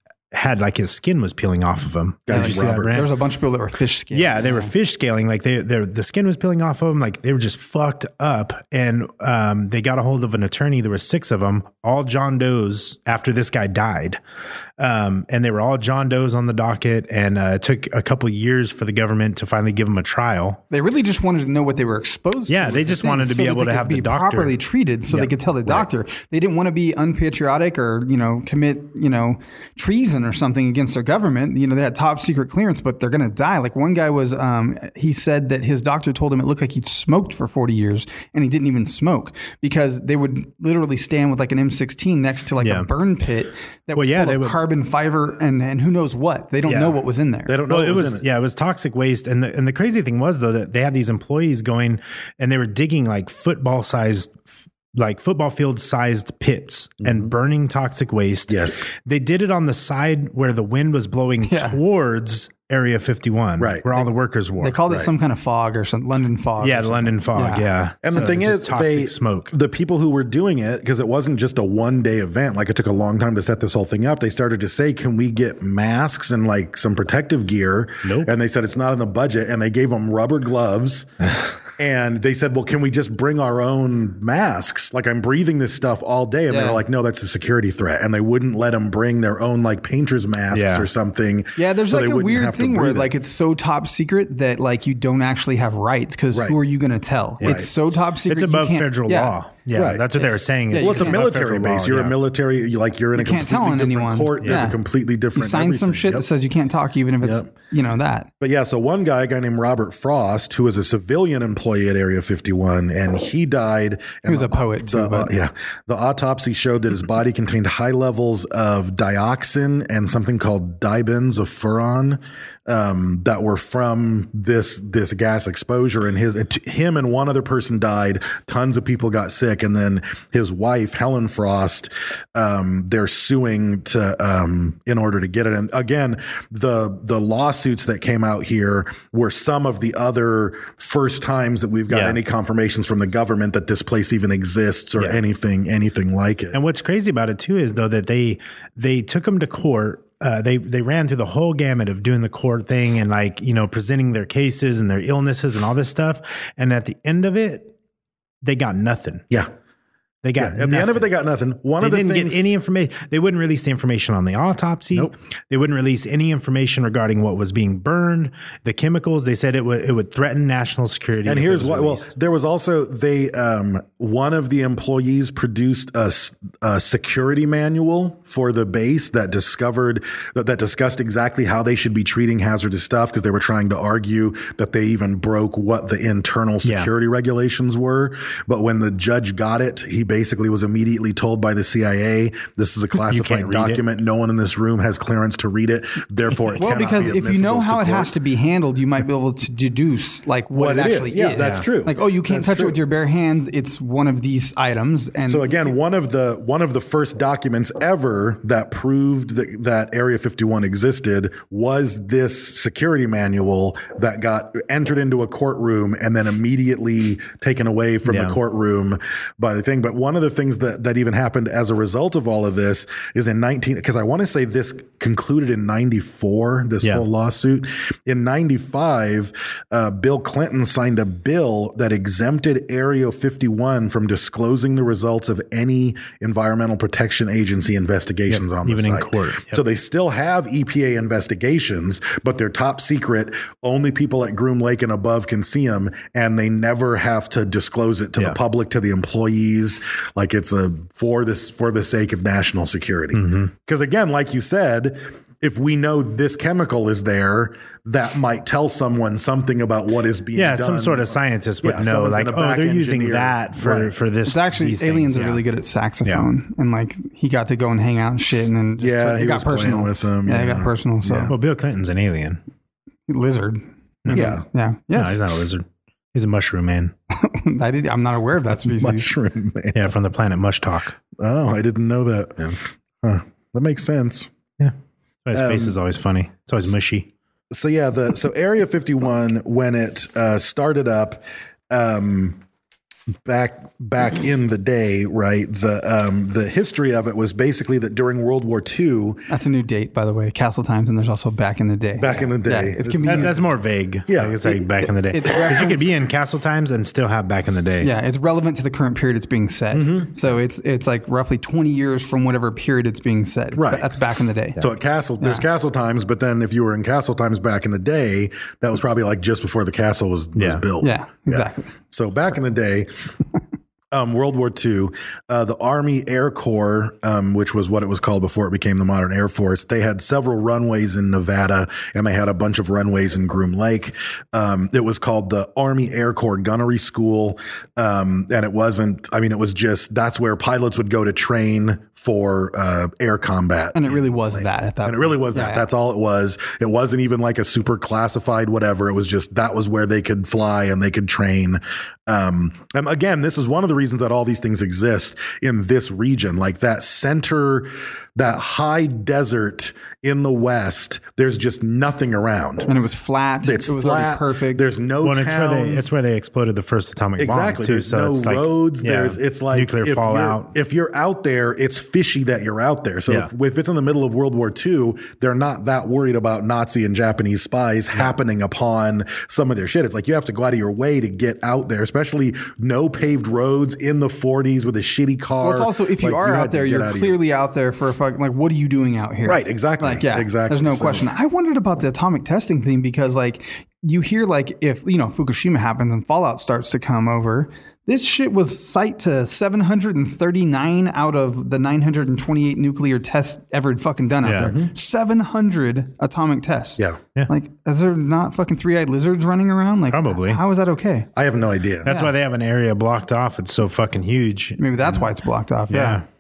had like his skin was peeling off of him. Yeah, Did like you see that, Robert. Brant? There was a bunch of people that were fish scaling. Yeah, they were fish scaling. Like they, they, the skin was peeling off of them. Like they were just fucked up. And um, they got a hold of an attorney. There were six of them, all John Does after this guy died. Um, and they were all John Does on the docket. And uh, it took a couple years for the government to finally give them a trial. They really just wanted to know what they were exposed Yeah, to. they was the just thing, wanted to so be that able they to could have the be doctor- properly treated, so Yep. they could tell the doctor. They didn't want to be unpatriotic or you know commit you know treason or something against their government. You know they had top secret clearance, but they're going to die. Like one guy was, um, he said that his doctor told him it looked like he'd smoked for forty years, and he didn't even smoke because they would literally stand with like an M sixteen next to like Yeah. a burn pit that Well, was yeah, full they of would- carbon fiber and and who knows what. They don't Yeah. know what was in there. They don't know Well, what it was, was, in it. yeah, it was toxic waste. And the, and the crazy thing was though, that they had these employees going and they were digging like football sized, like football field sized pits and burning toxic waste. Yes. They did it on the side where the wind was blowing Yeah. towards Area fifty-one, Right. where all the workers were. They called it Right. some kind of fog or some London fog. yeah, or the something. London fog. Yeah. And So the thing it's is, just toxic they, smoke. the people who were doing it, because it wasn't just a one day event, like it took a long time to set this whole thing up. They started to say, can we get masks and like some protective gear? Nope. And they said, it's not in the budget. And they gave them rubber gloves. And they said, well, can we just bring our own masks? Like I'm breathing this stuff all day. And Yeah. they're like, no, that's a security threat. And they wouldn't let them bring their own like painter's masks Yeah. or something. Yeah, there's so like they a wouldn't weird have to thing where breathe it. like it's so top secret that like you don't actually have rights because Right. who are you going to tell? Right. It's so top secret. It's you above can't- federal yeah. law. Yeah, Right. that's what they were saying. Yeah, Well, it's a can't- military above federal base. law, You're yeah. a military, you like you're in a You can't completely tell on different anyone. court. There's Yeah. a completely You different. sign some everything. shit Yep. that says you can't talk even if it's Yep. you know that. But yeah, so one guy, a guy named Robert Frost, who was a civilian employee at Area fifty-one, and he died. He was and a poet too. the, uh, but yeah, the autopsy showed that his body contained high levels of dioxin and something called dibenzofuran. um, that were from this this gas exposure, and his him and one other person died. Tons of people got sick, and then his wife Helen Frost, um, they're suing to um, in order to get it. And again, the the lawsuits that came out here were some of the other first times that we've got Yeah. any confirmations from the government that this place even exists or Yeah. anything anything like it. And what's crazy about it too is though that they they took him to court. Uh, they they ran through the whole gamut of doing the court thing and like you know presenting their cases and their illnesses and all this stuff. And at the end of it, they got nothing. Yeah. They got Yeah, at the end of it, they got nothing. One they of the didn't things, get any information. They wouldn't release the information on the autopsy. Nope. They wouldn't release any information regarding what was being burned, the chemicals. They said it would it would threaten national security. and if it here's was what. Well, released. there was also they. Um, one of the employees produced a, s- a security manual for the base that discovered that, that discussed exactly how they should be treating hazardous stuff because they were trying to argue that they even broke what the internal Yeah. security regulations were. But when the judge got it, he basically was immediately told by the C I A, "This is a classified read it. document. No one in this room has clearance to read it. Therefore, it Well, cannot because be if you know admissible how to it court." has to be handled, you might be able to deduce like what, What it it actually is. Yeah, is. that's true. Like, oh, you can't That's touch true. it with your bare hands. It's one of these items. And So again, one of the one of the first documents ever that proved that, that Area fifty-one existed was this security manual that got entered into a courtroom and then immediately taken away from Yeah. the courtroom by the thing. But one of the things that, that even happened as a result of all of this is in nineteen because I want to say this concluded in ninety-four, this Yeah. whole lawsuit. In ninety-five, uh, Bill Clinton signed a bill that exempted Area fifty-one from disclosing the results of any Environmental Protection Agency investigations Yep, on the even in site. court. Yep. So they still have E P A investigations, but they're top secret. Only people at Groom Lake and above can see them, and they never have to disclose it to Yeah. the public, to the employees. Like it's a for this for the sake of national security. Mm-hmm. Because again, like you said, if we know this chemical is there, that might tell someone something about what is being yeah, done. some sort of scientist would Yeah, know, someone's like, gonna oh, back they're using engineer. that for Right. for this. it's actually these aliens things, are yeah. really good at saxophone, and like he got to go and hang out and shit, and then just, Yeah, it he got was playing personal with them, Yeah, it yeah. got personal. So Yeah. Well, Bill Clinton's an alien. lizard. Yeah. yeah, yes. No, he's not a lizard. He's a mushroom man. I did. I'm not aware of that species. Mushroom man. Yeah, from the planet Mush Talk. Oh, I didn't know that. Huh. That makes sense. Yeah. His face Um, is always funny. It's always mushy. So yeah, the so Area fifty-one when it uh, started up um, back back in the day, right? The um, the history of it was basically that during World War Two, That's a new date, by the way. Castle Times, and there's also Back in the Day. back in the Yeah, day, it's this- convenient. That, that's more vague. Yeah. Like it's like back in the day. It's Because you could be reference- in Castle Times and still have back in the day. Yeah, it's relevant to the current period it's being set. Mm-hmm. So it's it's like roughly twenty years from whatever period it's being set. Right. That's back in the day. So at Castle, there's Yeah. Castle Times, but then if you were in Castle Times back in the day, that was probably like just before the castle was, was Yeah. built. Yeah, exactly. So back in the day, um, World War Two, uh, the Army Air Corps, um, which was what it was called before it became the modern Air Force, they had several runways in Nevada, and they had a bunch of runways in Groom Lake. Um, it was called the Army Air Corps Gunnery School, um, and it wasn't. I mean, it was just that's where pilots would go to train for uh, air combat. And it really was that at that And it really point. was that. Yeah, yeah. That's all it was. It wasn't even like a super classified whatever. It was just that was where they could fly and they could train. Um, and again, this is one of the reasons that all these things exist in this region, like that center, that high desert in the West. There's just nothing around. And it was flat. It's it was already flat. perfect. There's no Well, and it's where, they, towns. it's where they exploded the first atomic Exactly. bombs, too. There's So no it's like, roads. yeah, There's it's like nuclear if fallout. You're, if you're out there, it's fishy that you're out there. So Yeah. if, if it's in the middle of World War Two, they're not that worried about Nazi and Japanese spies happening upon some of their shit. It's like you have to go out of your way to get out there, especially no paved roads in the forties with a shitty car. Well, it's also if you Like, are had out to there, get you're out of your- clearly out there for a fucking like. What are you doing out here? Right, exactly. Like, yeah, Exactly. There's no So- question. I wondered about the atomic testing thing because, like, you hear like if you know Fukushima happens and fallout starts to come over. This shit was site to seven hundred thirty-nine out of the nine hundred twenty-eight nuclear tests ever fucking done out Yeah. there. seven hundred atomic tests. Yeah. Yeah. Like, is there not fucking three-eyed lizards running around? Like, Probably. How is that okay? I have no idea. That's Yeah. why they have an area blocked off. It's so fucking huge. Maybe that's why it's blocked off. Yeah. Yeah.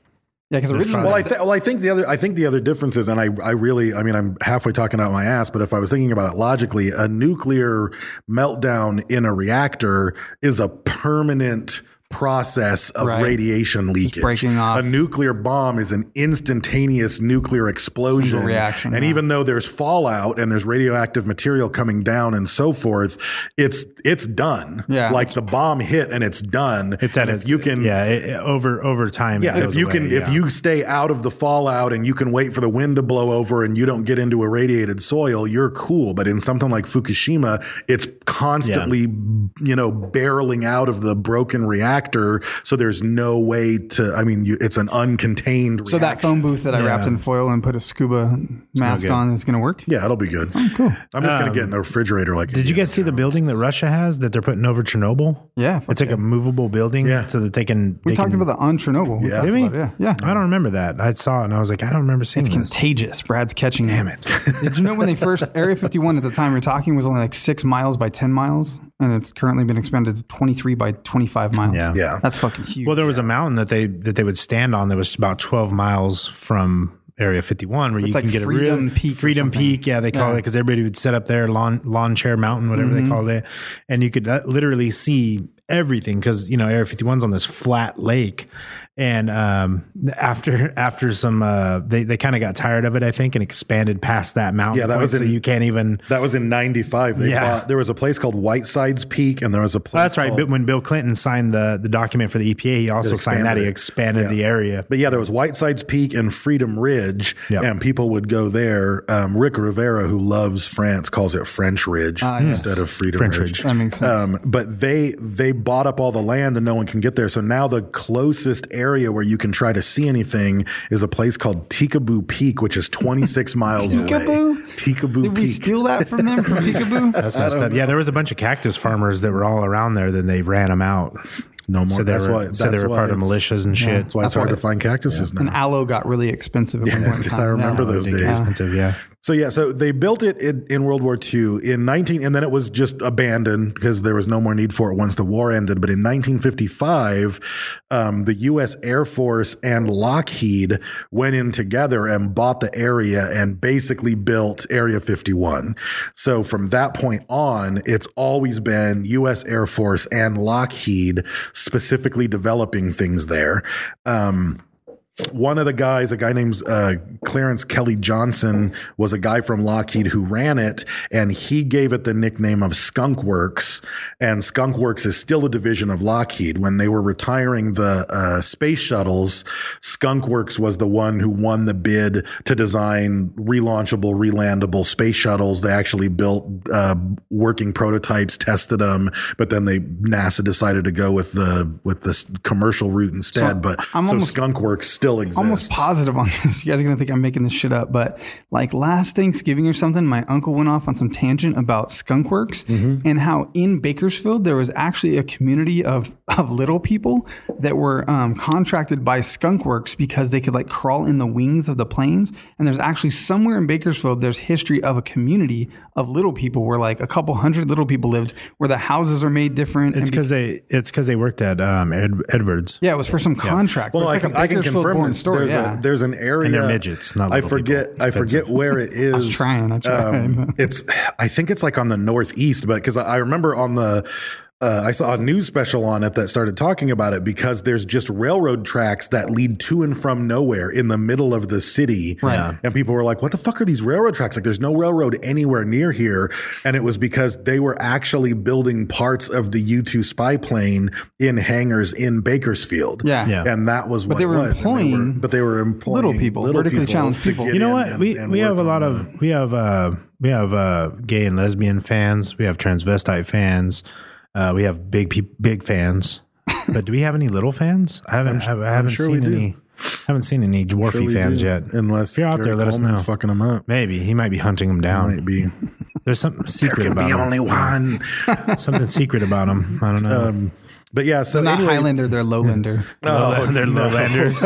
Yeah, because originally, Well, I th- well, I think the other, I think the other difference is, and I, I really, I mean, I'm halfway talking out my ass, but if I was thinking about it logically, a nuclear meltdown in a reactor is a permanent process of Right. radiation leakage. breaking off. A nuclear bomb is an instantaneous nuclear explosion. Single reaction, and yeah. even though there's fallout and there's radioactive material coming down and so forth, it's it's done. Yeah. Like the bomb hit and it's done. It's at and if its, you can yeah it, it- over over time. yeah, it if goes you away, can, if yeah. you stay out of the fallout and you can wait for the wind to blow over and you don't get into irradiated soil, you're cool. But in something like Fukushima, it's constantly, you know, barreling out of the broken reactor. So there's no way to. I mean, you, it's an uncontained. so that reaction. phone booth that I wrapped Yeah. in foil and put a scuba mask good. on is going to work. Yeah, it'll be good. Oh, cool. I'm just gonna get in a refrigerator. Like, Did you guys see the building that Russia has that they're putting over Chernobyl? Yeah, fuck It's like yeah. a movable building Yeah. so that they can. We they talked can, about the on Chernobyl. We Yeah. talked Did we? about it, Yeah, yeah. I don't remember that. I saw it and I was like, I don't remember seeing It's this. contagious. Brad's catching Damn it. it. Did you know when they first Area fifty-one at the time we we're talking was only like six miles by ten miles, and it's currently been expanded to twenty-three by twenty-five miles. Yeah. Yeah. That's fucking huge. Well, there was a mountain that they that they would stand on that was about twelve miles from Area fifty-one, where It's you like can get Freedom a real Peak or Freedom something. Peak. Yeah, they call Yeah. it because everybody would set up there, lawn lawn chair mountain, whatever Mm-hmm. they called it, and you could uh, literally see everything because you know Area fifty-one's on this flat lake. And um, after after some, uh, they they kind of got tired of it, I think, and expanded past that mountain. Yeah, that point, was so in- you can't even. That was in ninety-five. They Yeah. bought, there was a place called Whitesides Peak, and there was a place. Oh, that's right. called- But when Bill Clinton signed the the document for the E P A, he also signed that. expanded He it. expanded Yeah. the area. But yeah, there was Whitesides Peak and Freedom Ridge, Yep. and people would go there. Um, Rick Rivera, who loves France, calls it French Ridge Ah, yes. instead of Freedom French Ridge. Ridge. That makes sense. Um, but they they bought up all the land and no one can get there. So now the closest area where you can try to see anything is a place called Tikaboo Peak, which is twenty-six miles away. Tikaboo? Tikaboo Did we Peak. steal that from them from Peekaboo? That's messed up. Yeah, there was a bunch of cactus farmers that were all around there. Then they ran them out. No more. So they that's were, why. so they that's were why part of it's- militias and shit. That's why it's That's hard why- to find cactuses And now. aloe got really expensive at one point in did time. I remember Yeah. those days. Yeah. Expensive, yeah. So yeah, so they built it in, in World War Two in nineteen, and then it was just abandoned because there was no more need for it once the war ended. But in nineteen fifty-five, um, the U S Air Force and Lockheed went in together and bought the area and basically built Area fifty-one. So from that point on, it's always been U S Air Force and Lockheed specifically developing things there. Um, One of the guys, a guy named uh, Clarence Kelly Johnson, was a guy from Lockheed who ran it, and he gave it the nickname of Skunk Works. And Skunk Works is still a division of Lockheed. When they were retiring the uh, space shuttles, Skunk Works was the one who won the bid to design relaunchable, relandable space shuttles. They actually built uh, working prototypes, tested them, but then they NASA decided to go with the with the commercial route instead. So but I'm so almost- Skunk Works still exists. Almost positive on this. You guys are going to think I'm making this shit up, but like last Thanksgiving or something, my uncle went off on some tangent about Skunk Works Mm-hmm. and how in Bakersfield there was actually a community of, of little people that were um, contracted by Skunk Works because they could like crawl in the wings of the planes. And there's actually somewhere in Bakersfield, there's history of a community of little people where like a couple hundred little people lived, where the houses are made different. It's and be- because they it's because they worked at um, Ed, Edwards. yeah, it was for some contract. Well, but I it's can, like a I can Bakersfield confirm born this. story. There's, yeah. a, there's an area. And they're midgets, not I little forget. people. I forget where it is. I was trying, I tried. Um, it's. I think it's like on the northeast, but because I, I remember on the. Uh, I saw a news special on it that started talking about it because there's just railroad tracks that lead to and from nowhere in the middle of the city. Right. Yeah. And people were like, what the fuck are these railroad tracks? Like there's no railroad anywhere near here. And it was because they were actually building parts of the U two spy plane in hangars in Bakersfield. Yeah. Yeah. And that was what they it were was. And they employing but they were employing little people, vertically challenged to people. get You know in what? and- we and we have a work lot on of we have uh we have uh gay and lesbian fans. We have transvestite fans. Uh, we have big peop big fans. But do we have any little fans? I haven't. I haven't sure seen we do. any. Haven't seen any dwarfy Sure we fans do. yet. Unless if you're out Gary there, let us Coleman's know. fucking them up. Maybe he might be hunting them down. Might be. There's something There secret can about be him. only one. Something secret about them. I don't know. Um, but yeah, so They're not anyway, Highlander, they're Lowlander. Oh, they're lowlanders.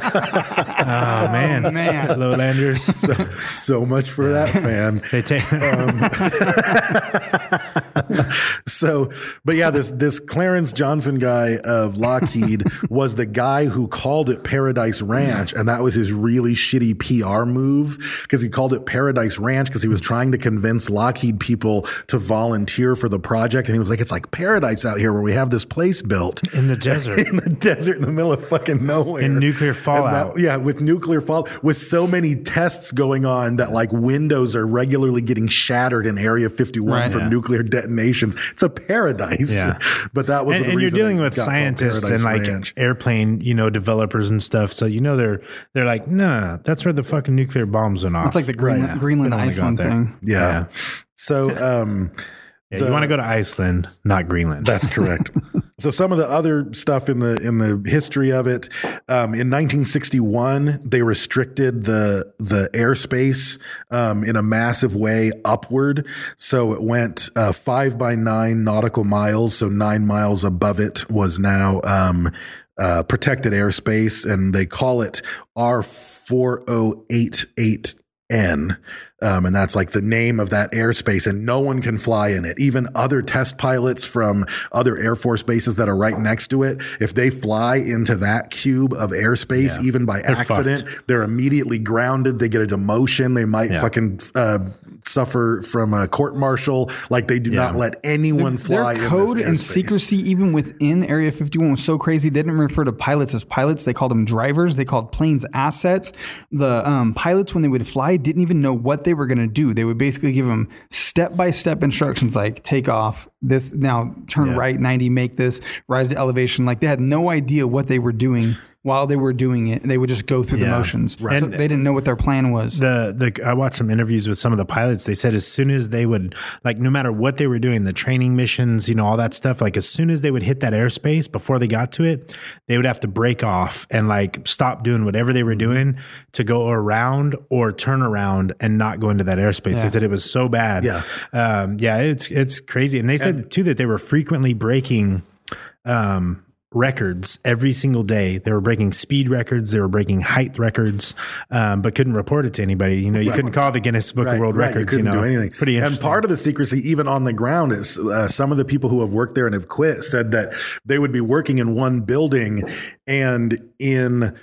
Oh man, man. lowlanders. so much for that fan. They take. So, but yeah, this this Clarence Johnson guy of Lockheed was the guy who called it Paradise Ranch, and that was his really shitty P R move because he called it Paradise Ranch because he was trying to convince Lockheed people to volunteer for the project, and he was like, "It's like paradise out here where we have this place built in the desert, in the desert in the middle of fucking nowhere, in nuclear fallout." That, yeah, with nuclear fallout, with so many tests going on that like windows are regularly getting shattered in Area fifty-one Right. from Yeah. nuclear detonations. It's a paradise. Yeah. But that was and, the and you're reason dealing it with got called scientists and Paradise like Ranch. airplane, you know, developers and stuff. So you know they're they're like, no, no, no, that's where the fucking nuclear bombs went off. It's like the Greenland, Right. Greenland We don't wanna go Iceland out there. thing. Yeah. Yeah. So um Yeah, the- you want to go to Iceland, not Greenland. That's correct. So some of the other stuff in the in the history of it, um, in nineteen sixty-one, they restricted the the airspace um, in a massive way upward. So it went uh, five by nine nautical miles, so nine miles above it was now um, uh, protected airspace, and they call it R four oh eight eight N. Um, and that's like the name of that airspace, and no one can fly in it. Even other test pilots from other Air Force bases that are right next to it, if they fly into that cube of airspace, Yeah. even by They're accident, fucked. they're immediately grounded. They get a demotion. They might Yeah. fucking uh, suffer from a court martial. Like they do Yeah. not let anyone fly Their in code this and airspace. secrecy, even within Area fifty-one, was so crazy. They didn't refer to pilots as pilots. They called them drivers. They called planes assets. The um, pilots, when they would fly, didn't even know what they were going to do. They would basically give them step-by-step instructions like take off, this now turn Yeah. right ninety, make this, rise to elevation. Like they had no idea what they were doing while they were doing it. They would just go through the Yeah. motions. Right. So And- they didn't know what their plan was. The the I watched some interviews with some of the pilots. They said as soon as they would, like, no matter what they were doing, the training missions, you know, all that stuff, like as soon as they would hit that airspace before they got to it, they would have to break off and like stop doing whatever they were doing to go around or turn around and not go into that airspace. Yeah. They said it was so bad. Yeah. Um, yeah, it's it's crazy. And they said too that they were frequently breaking um records every single day. They were breaking speed records, they were breaking height records, um, but couldn't report it to anybody. You know, you Right. couldn't call the Guinness Book Right, of World right. Records. You You, couldn't know, do anything. Pretty And interesting. part of the secrecy, even on the ground, is uh, some of the people who have worked there and have quit said that they would be working in one building, and in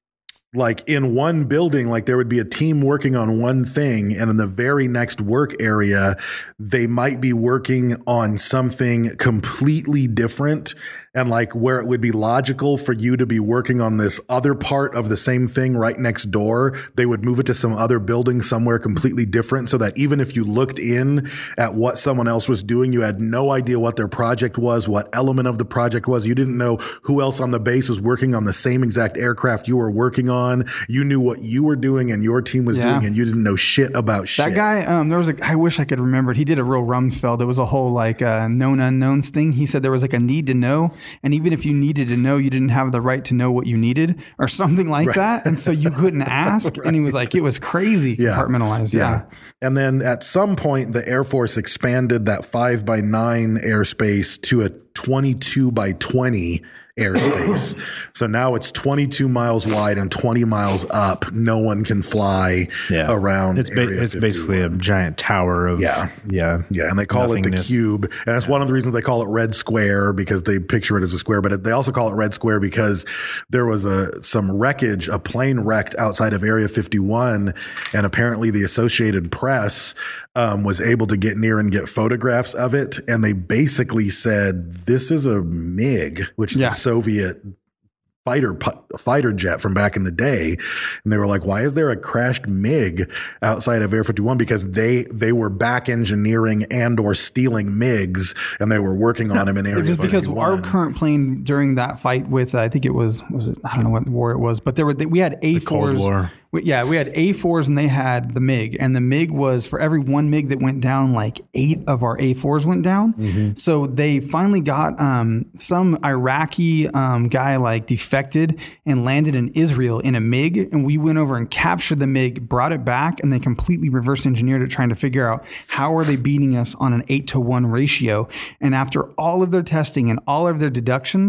like in one building, like there would be a team working on one thing, and in the very next work area, they might be working on something completely different. And like where it would be logical for you to be working on this other part of the same thing right next door, they would move it to some other building somewhere completely different, so that even if you looked in at what someone else was doing, you had no idea what their project was, what element of the project was. You didn't know who else on the base was working on the same exact aircraft you were working on. You knew what you were doing and your team was Yeah. doing, and you didn't know shit about shit. That guy, um, there was a, I wish I could remember it. He did a real Rumsfeld. It was a whole like uh, known unknowns thing. He said there was like a need to know. And even if you needed to know, you didn't have the right to know what you needed or something like Right. that. And so you couldn't ask. And he was like, it was crazy Yeah. compartmentalized. Yeah. And then at some point, the Air Force expanded that five by nine airspace to a twenty-two by twenty airspace. So now it's twenty-two miles wide and twenty miles up. No one can fly yeah. around. It's, ba- Area it's basically a fifty-one. giant tower of, Yeah. yeah. Yeah, and they call it the nothingness. cube. And that's one of the reasons they call it Red Square, because they picture it as a square. But it, they also call it Red Square because there was a some wreckage, a plane wrecked outside of Area fifty-one. And apparently the Associated Press um, was able to get near and get photographs of it. And they basically said, this is a MiG, which is Yeah. a Soviet fighter pu- fighter jet from back in the day. And they were like, why is there a crashed MiG outside of Air fifty-one? Because they they were back engineering and or stealing MiGs, and they were working on them in Area It's just because fifty-one. our current plane during that fight with, uh, I think it was, was it, I don't know what war it was, but there were, we had A fours. Cold War. We, yeah, we had A fours and they had the MiG, and the MiG was for every one MiG that went down, like eight of our A fours went down. Mm-hmm. So they finally got um, some Iraqi um, guy like defected and landed in Israel in a MiG, and we went over and captured the MiG, brought it back, and they completely reverse engineered it, trying to figure out how are they beating us on an eight to one ratio. And after all of their testing and all of their deductions, they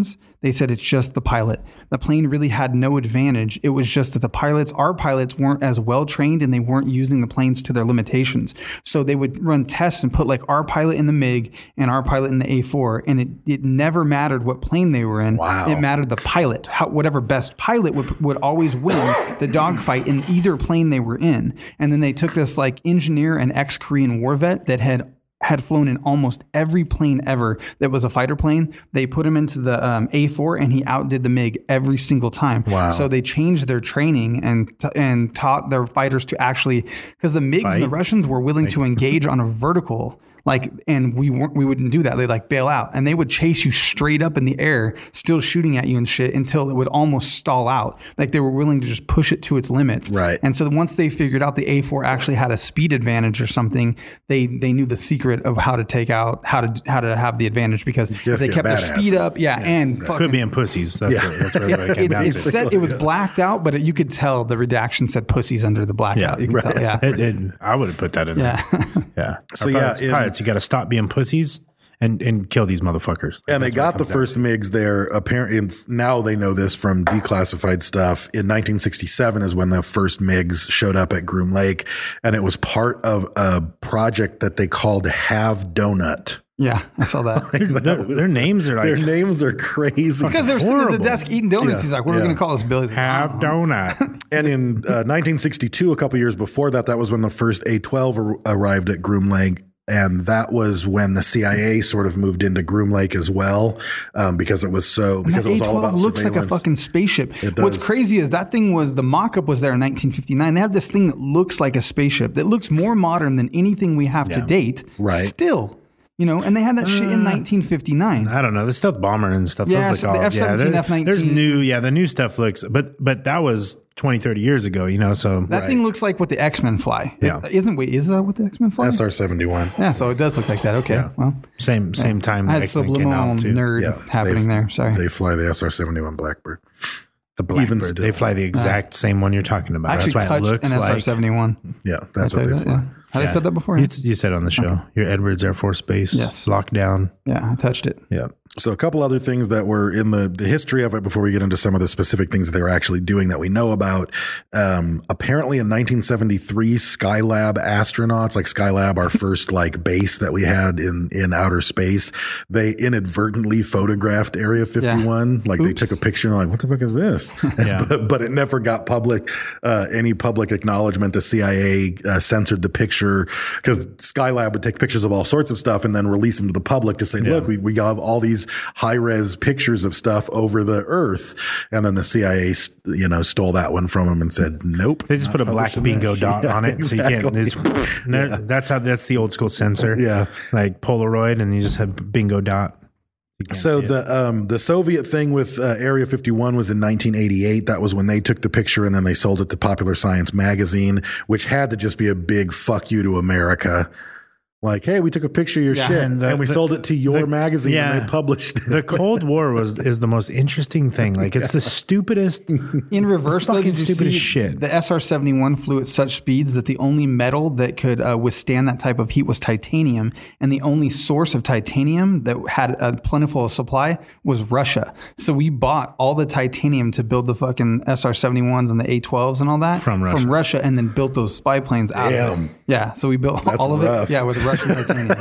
They said it's just the pilot. The plane really had no advantage. It was just that the pilots, our pilots, weren't as well trained and they weren't using the planes to their limitations. So they would run tests and put like our pilot in the MiG and our pilot in the A four, and it, it never mattered what plane they were in. Wow. It mattered the pilot. How, whatever best pilot would would always win the dogfight in either plane they were in. And then they took this like engineer and ex-Korean war vet that had had flown in almost every plane ever that was a fighter plane. They put him into the um, A four and he outdid the MiG every single time. Wow. So they changed their training and t- and taught their fighters to actually, because the MiGs Fight? and the Russians were willing to engage on a vertical. Like, and we weren't, we wouldn't do that. They'd like bail out and they would chase you straight up in the air, still shooting at you and shit until it would almost stall out. Like they were willing to just push it to its limits. Right. And so once they figured out the A four actually had a speed advantage or something, they, they knew the secret of how to take out, how to, how to have the advantage because if they get kept their speed badasses. up. Yeah. And Could fucking, be in pussies. That's, Yeah. what, that's what everybody came it, down it to. said it was blacked out, but it, you could tell the redaction said pussies under the blackout. Yeah. You could Right. tell. Yeah. It, it, I would have put that in Yeah. there. Yeah. So, Our yeah, pilots, in- pilots, you got to stop being pussies and, and kill these motherfuckers. And they That's what it got the comes down first MiGs there. Apparently, now they know this from declassified stuff. In nineteen sixty-seven is when the first MiGs showed up at Groom Lake, and it was part of a project that they called Have Donut. Yeah. I saw that. to. Their, their names are like Their names are crazy. Because they're sitting at Horrible. the desk eating donuts. Yeah. He's like, what are we Yeah. going to call this, Billy? He's like, have "Oh." donut. And in uh, nineteen sixty-two, a couple years before that, that was when the first A twelve ar- arrived at Groom Lake. And that was when the C I A sort of moved into Groom Lake as well, um, because it was so And because that it was all A twelve about looks like a surveillance. fucking spaceship. It What's does. crazy is that thing was the mock-up was there in nineteen fifty-nine. They have this thing that looks like a spaceship that looks more modern than anything we have to Yeah. date. Right. Still, you know, and they had that shit in nineteen fifty-nine. I don't know. The stealth bomber and stuff. Yeah, those so look the all, F seventeen, yeah, F nineteen. There's new, yeah, the new stuff looks, but but that was twenty, thirty years ago, you know, so. That thing looks like what the X-Men fly. Yeah. It, isn't wait, is that what the X-Men fly? S R seventy-one. Yeah, so it does look like that. Okay, Yeah. well, Same same time I had X-Men came subliminal out too. nerd Yeah, happening they- there. Sorry. They fly the S R seventy-one Blackbird. The Blackbird. Even still. They fly the exact same one you're talking about. I actually That's why it touched looks an S R like. seventy-one. Yeah, that's Did I what tell they you that? fly. Yeah. Had I Yeah. said that before? You, you said on the show. Your Edwards Air Force Base. Yes. Lockdown. Yeah, I touched it. Yeah. So a couple other things that were in the, the history of it before we get into some of the specific things that they were actually doing that we know about. Um, apparently in nineteen seventy-three, Skylab astronauts, like Skylab, our first like base that we had in, in outer space, they inadvertently photographed Area fifty-one. Like Oops. they took a picture and like, what the fuck is this? Yeah. but, but it never got public, uh, any public acknowledgement. The C I A uh, censored the picture because Skylab would take pictures of all sorts of stuff and then release them to the public to say, look, we, we got all these high res pictures of stuff over the earth. And then the C I A, you know, stole that one from them and said, nope. They just not put a black publishing bingo that. dot Yeah, on it, so you can't. exactly. It's, no, That's how. That's the old school sensor. Yeah. like Polaroid, and you just have bingo dot. You can't So see it. the um, the Soviet thing with uh, Area fifty-one was in nineteen eighty-eight. That was when they took the picture and then they sold it to Popular Science magazine, which had to just be a big fuck you to America. Like, hey, we took a picture of your Yeah, shit and and, the- we the- sold it to your the- magazine yeah. and they published it. The Cold War was is the most interesting thing. Like it's the stupidest. In reverse, though, Fucking did you stupid see as shit. the S R seventy-one flew at such speeds that the only metal that could uh, withstand that type of heat was titanium, and the only source of titanium that had a plentiful supply was Russia. So we bought all the titanium to build the fucking S R seventy-ones and the A twelves and all that From Russia. from Russia, and then built those spy planes out of Damn. it. Yeah, so we built That's all of rough. it. Yeah, with Russian titanium,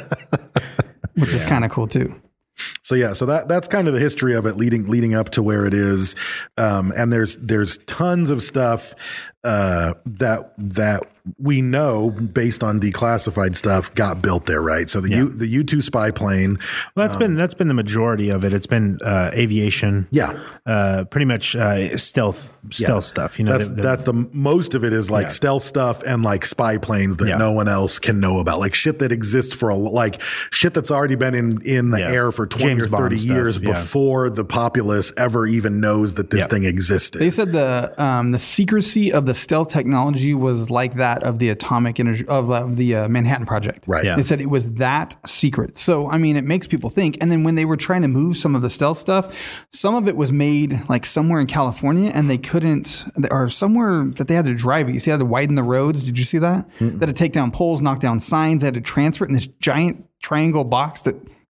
which is kind of cool too. So yeah, so that that's kind of the history of it leading leading up to where it is. Um, and there's there's tons of stuff uh, that that we know based on declassified stuff got built there, right? So the Yeah. U, the U two spy plane, Well, that's been that's been the majority of it. It's been uh, aviation. yeah. Uh, pretty much uh, stealth stealth stuff. You know, that's the- the- that's the most of it is like Yeah. stealth stuff and like spy planes that Yeah. no one else can know about, like shit that exists for a like shit that's already been in in the Yeah. air for twenty James or thirty Bond stuff, years yeah. before the populace ever even knows that this Yeah. thing existed. They said the um, the secrecy of the stealth technology was like that of the atomic energy of, of the uh, Manhattan Project. Right. Yeah. They said it was that secret. So I mean, it makes people think. And then when they were trying to move some of the stealth stuff, some of it was made like somewhere in California, and they couldn't, or somewhere that they had to drive it. You see, they had to widen the roads. Did you see that? They had to take down poles, knock down signs. They had to transfer it in this giant triangle box that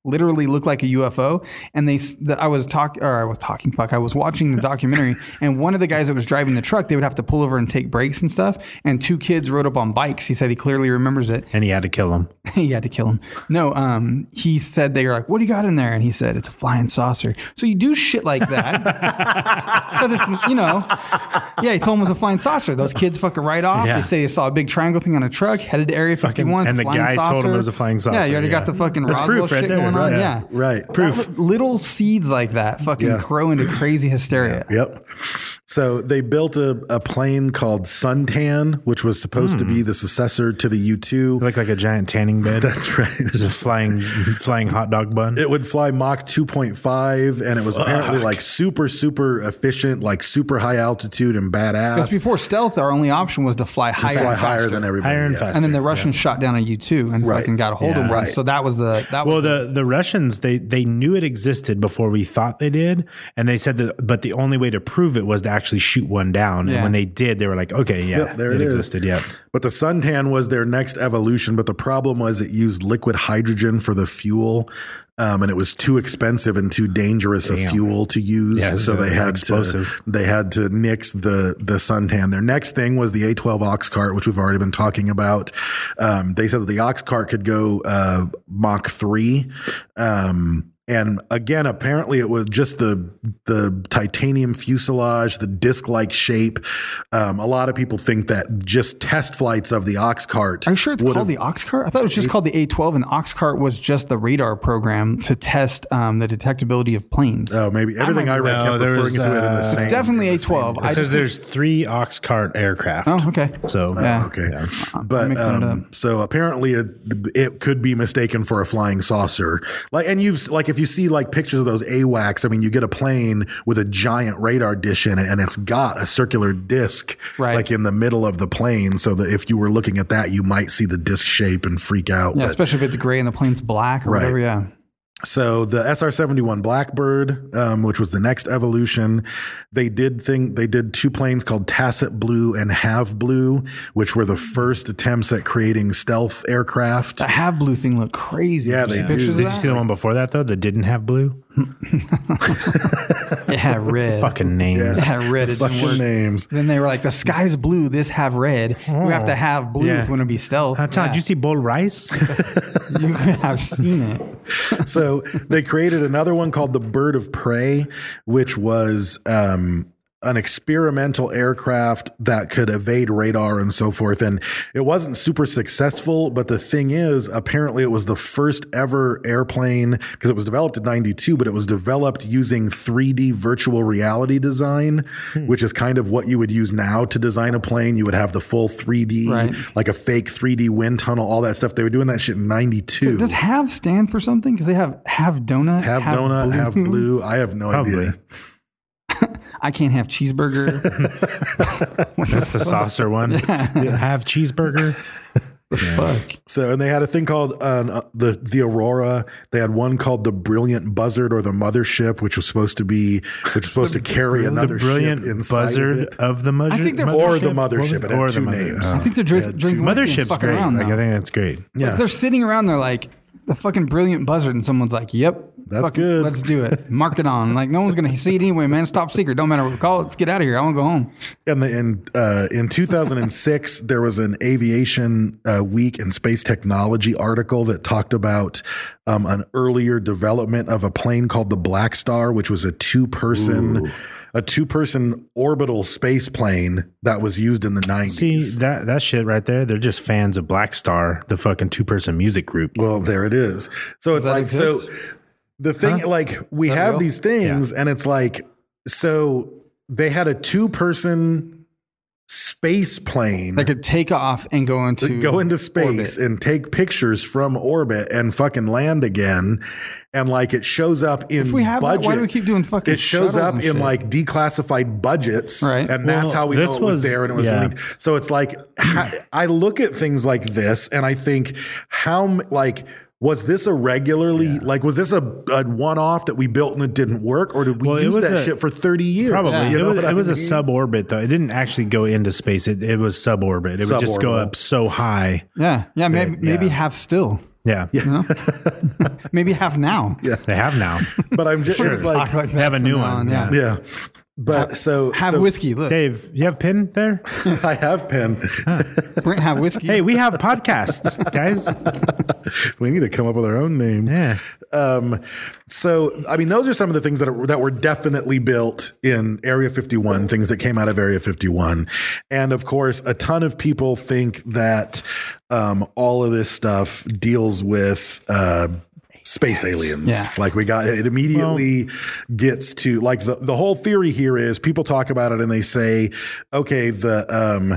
literally looked like a U F O. And they, the, I was talking, or I was talking, fuck, I was watching the documentary, and one of the guys that was driving the truck, they would have to pull over and take breaks and stuff. And two kids rode up on bikes. He said he clearly remembers it. And he had to kill them. He had to kill him. No, um, he said they were like, "What do you got in there?" And he said, "It's a flying saucer." So you do shit like that because it's, you know, yeah. He told him it was a flying saucer. Those kids fucking right off. Yeah. They say they saw a big triangle thing on a truck, headed to Area fifty-one. And it's a the flying guy saucer. told him it was a flying saucer. Yeah, you already yeah. got the fucking That's Roswell proof right shit there, going on. right? Yeah, Right. Proof. Little seeds like that fucking Yeah. grow into crazy hysteria. Yep. So they built a, a plane called Suntan, which was supposed to be the successor to the U two. Look like a giant tanning bed. That's right. Just a flying, flying hot dog bun. It would fly Mach two point five, and it was apparently like super, super efficient, like super high altitude and badass. Because before stealth, our only option was to fly to higher, fly and higher faster. than everybody. Higher and yeah. faster. And then the Russians shot down a U two and Right. fucking got a hold Yeah. of one. Right. So that was the that Well, was the, the Russians, they, they knew it existed before we thought they did. And they said that, but the only way to prove it was to actually shoot one down. Yeah. And when they did, they were like, okay, yeah, Yep, there it, it is. existed. Yeah. But the Suntan was their next evolution. But the problem was it used liquid hydrogen for the fuel. Um, and it was too expensive and too dangerous a Damn. fuel to use. Yeah, so it's, they uh, had explosive. to they had to nix the the Suntan. Their next thing was the A twelve ox cart, which we've already been talking about. Um, they said that the ox cart could go uh, Mach three. Um, And again, apparently it was just the the titanium fuselage, the disc-like shape. Um, a lot of people think that just test flights of the ox cart. Are you sure it's would called have- the Ox Cart? I thought it was just called the A twelve, and Ox Cart was just the radar program to test um, the detectability of planes. Oh, maybe everything I, read No, kept there referring was, to it in the uh, same. definitely in A the same- twelve. It I says just there's three ox cart aircraft. Oh, okay. So, Oh, okay. But mixing it um, so apparently it, it could be mistaken for a flying saucer. Like, and you've like if you see like pictures of those A WACS, I mean, you get a plane with a giant radar dish in it, and it's got a circular disc Right. like in the middle of the plane. So that if you were looking at that, you might see the disc shape and freak out. Yeah, But- especially if it's gray and the plane's black or Right. whatever. Yeah. So the S R seventy-one Blackbird, um, which was the next evolution, they did thing. They did two planes called Tacit Blue and Have Blue, which were the first attempts at creating stealth aircraft. The Have Blue thing looked crazy. Yeah, Did you they see do. pictures of did you that? see the one before that though that didn't have blue? It had red. Fucking names. It had red. It didn't Fucking work. names. Then they were like, the sky's blue. This have red. You have to have blue Yeah. if you want to be stealth. Uh, Todd, Yeah. did you see Bull Rice? You could have seen it. So they created another one called the Bird of Prey, which was um, an experimental aircraft that could evade radar and so forth. And it wasn't super successful, but the thing is, apparently it was the first ever airplane because it was developed in ninety-two, but it was developed using three D virtual reality design, Hmm. which is kind of what you would use now to design a plane. You would have the full three D, Right. like a fake three D wind tunnel, all that stuff. They were doing that shit in ninety-two. Does have stand for something? Because they have have donut, Have donut, blue. have blue. I have no Probably. idea. I can't have cheeseburger. That's the saucer one. Have cheeseburger. Fuck. So, and they had a thing called uh, the the Aurora. They had one called the Brilliant Buzzard or the Mothership, which was supposed to be, which was supposed to carry another the brilliant ship inside buzzard of it. of, the mother. I think they're- Or the What was mothership. It had Or two the mother- names. oh. I think they're just Yeah, drinking two- whiskey and Mothership's fucking great. around. Like, though. I think that's great. Yeah. Like, they're sitting around. They're like the fucking Brilliant Buzzard, and someone's like, "Yep, That's fucking- good. Let's do it. Mark it on." Like no one's gonna see it anyway, man. It's top secret. Don't matter what we call it. Let's get out of here. I want to go home. And the, in uh, in two thousand six, there was an Aviation uh, Week and Space Technology article that talked about um, an earlier development of a plane called the Black Star, which was a two person. A two-person orbital space plane that was used in the See nineties. that that shit right there? They're just fans of Black Star, the fucking two person music group. Well, there it is. So it's that like, exist? so the thing, Huh? like we have real? these things and it's like, so they had a two person space plane They could take off and go into go into space orbit. and take pictures from orbit and fucking land again. And like it shows up in we have that, budget. why do we keep doing fucking It shows shuttles up and in shit? like declassified budgets. Right. And that's Well, how we this know it was, was- there and it was yeah. linked. So it's like, ha- I look at things like this and I think how, m- like, was this a regularly, like, was this a, a one off that we built and it didn't work? Or did we Well, it use was that a- shit for thirty years? Probably. You It know was, what I it was a mean? suborbit, though. It didn't actually go into space. It, it was suborbit. It would just go Suborbital. up so high. Yeah, yeah, maybe Yeah. maybe have still. Yeah. You know? Maybe have now. Yeah. They have now. But I'm just it's like, Talk like They have a that new from now one, on, yeah. yeah. But so Have so whiskey. Look, Dave, you have pen there? I have pen. Brent, have whiskey. Hey, we have podcasts, guys. We need to come up with our own names. Yeah. Um, so, I mean, those are some of the things that are, that were definitely built in Area fifty-one, things that came out of Area fifty-one. And of course, a ton of people think that um, all of this stuff deals with uh, space aliens. Yeah. Like we got, it immediately well, gets to like the, the whole theory here is people talk about it and they say, okay, the, um,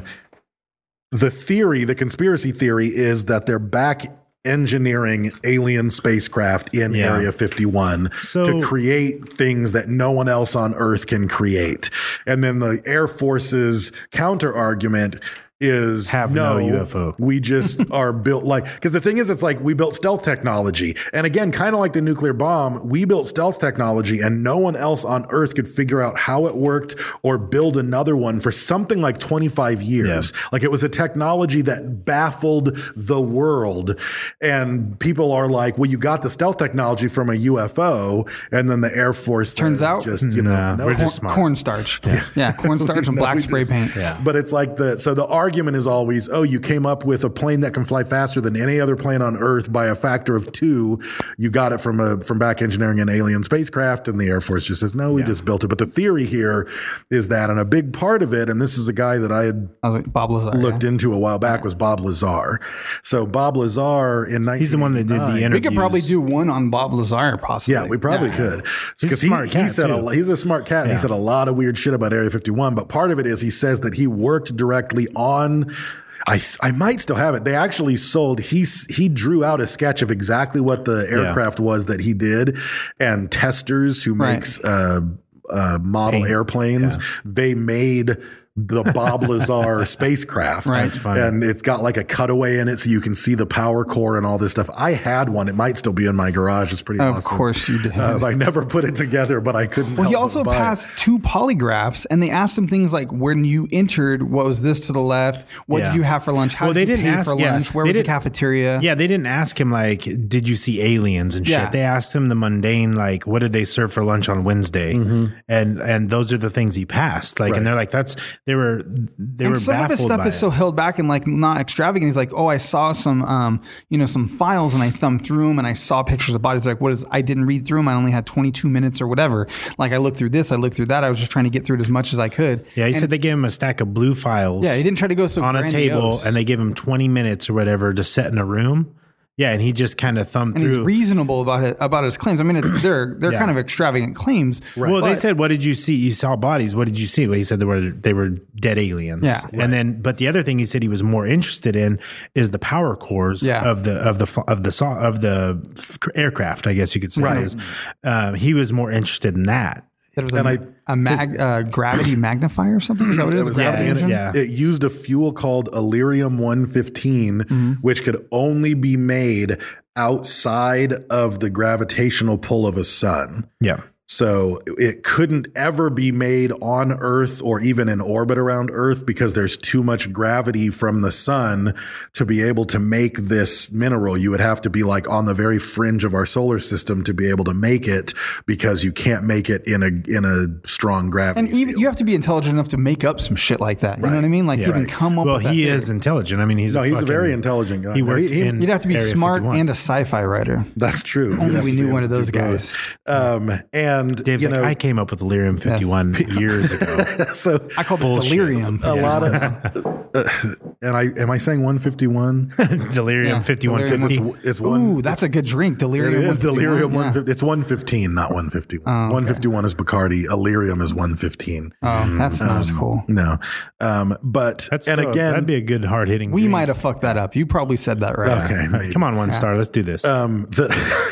the theory, the conspiracy theory is that they're back engineering alien spacecraft in yeah. Area fifty-one so, to create things that no one else on Earth can create. And then the Air Force's counter argument is have no, no U F O. We just are built like, because the thing is, it's like we built stealth technology. And again, kind of like the nuclear bomb, we built stealth technology and no one else on Earth could figure out how it worked or build another one for something like twenty-five years. Yeah. Like it was a technology that baffled the world. And people are like, well, you got the stealth technology from a U F O. And then the Air Force turns out just, you know, no, no, we're corn, just smart. cornstarch. Yeah. yeah. Cornstarch and no, black spray paint. Yeah. But it's like the, so the argument is always, oh, you came up with a plane that can fly faster than any other plane on Earth by a factor of two. You got it from a from back engineering an alien spacecraft, and the Air Force just says, no, we yeah. just built it. But the theory here is that, and a big part of it, and this is a guy that I had I was like, Bob Lazar, looked yeah. into a while back, was Bob Lazar. So Bob Lazar in nineteen eighty-nine. He's the one that did the interviews. We could probably do one on Bob Lazar, possibly. Yeah, we probably yeah. could. He's a smart he, cat, he said too. a, he's a smart cat, and Yeah. he said a lot of weird shit about Area fifty-one. But part of it is he says that he worked directly on. I I might still have it. They actually sold. He he drew out a sketch of exactly what the aircraft yeah. was that he did, and Testers, who right. makes uh, uh, model Paint. airplanes, Yeah. they made the Bob Lazar spacecraft. Right. That's funny. And it's got like a cutaway in it so you can see the power core and all this stuff. I had one. It might still be in my garage. It's pretty Of awesome. course you did. Uh, I never put it together, but I couldn't Well, help he also but buy passed it. two polygraphs, and they asked him things like, when you entered, what was this to the left? What Yeah. did you have for lunch? How Well, did they you didn't pay ask- for yeah, lunch? Where they was the didn't- cafeteria? Yeah, they didn't ask him like, did you see aliens and shit. Yeah. They asked him the mundane, like, what did they serve for lunch on Wednesday? Mm-hmm. And and those are the things he passed. Like, Right. and they're like, that's they were they And were some of his baffled stuff by is it. so held back and like not extravagant. He's like, oh, I saw some, um, you know, some files and I thumbed through them and I saw pictures of bodies. Like, what is? I didn't read through them. I only had twenty-two minutes or whatever. Like, I looked through this, I looked through that. I was just trying to get through it as much as I could. Yeah, he And said they it's- gave him a stack of blue files. Yeah, he didn't try to go so on a table, grandiose. and they gave him twenty minutes or whatever to sit in a room. Yeah, and he just kind of thumbed and he's through. reasonable about it, about his claims. I mean, it's, they're they're Yeah. kind of extravagant claims. Well, they but- said, "What did you see? You saw bodies. What did you see?" Well, he said they were they were dead aliens. Yeah. and then but the other thing he said he was more interested in is the power cores Yeah. of the of the of the saw of the aircraft. I guess you could say. Right. Is. Um, he was more interested in that. That was And a, I- a mag, uh, gravity magnifier or something. Is that what it is? It was- Gravity yeah, engine? yeah. It used a fuel called Illyrium one fifteen, Mm-hmm. which could only be made outside of the gravitational pull of a sun. Yeah. So it couldn't ever be made on Earth or even in orbit around Earth because there's too much gravity from the sun to be able to make this mineral. You would have to be like on the very fringe of our solar system to be able to make it because you can't make it in a in a strong gravity And even field. you have to be intelligent enough to make up some shit like that. You know what I mean? Like Yeah. even Right. come up Well, with that he theory. is intelligent. I mean, he's No, a he's a fucking- very intelligent guy. He No, worked he- he- in. You'd have to be Area smart fifty-one. and a sci-fi writer. That's true. You'd Only have we to be knew able one of to those do guys. both. Um, and Dave's you like, know, I came up with Delirium fifty-one years ago. so I called it Bullshit. delirium. a lot of, uh, and I am I saying one fifty-one? Delirium Yeah, fifty-one Delirium fifty. It's, it's one. Ooh, that's a good drink. It Delirium. is delirium one one fifty-one. fifty. It's one fifteen, not one fifty one. Oh, okay. One fifty one is Bacardi. Illyrium is one fifteen. Yeah. Oh, that's not as cool. No, um, but That's and still- again, that'd be a good hard hitting. We might have fucked that up. You probably said that right. okay. maybe. Come on, one star. Let's do this. Um, the,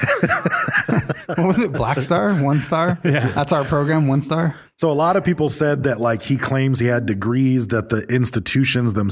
What was it? Black Star? One star? Yeah. That's our program. One star? so a lot of people said that like he claims he had degrees, that the institutions themselves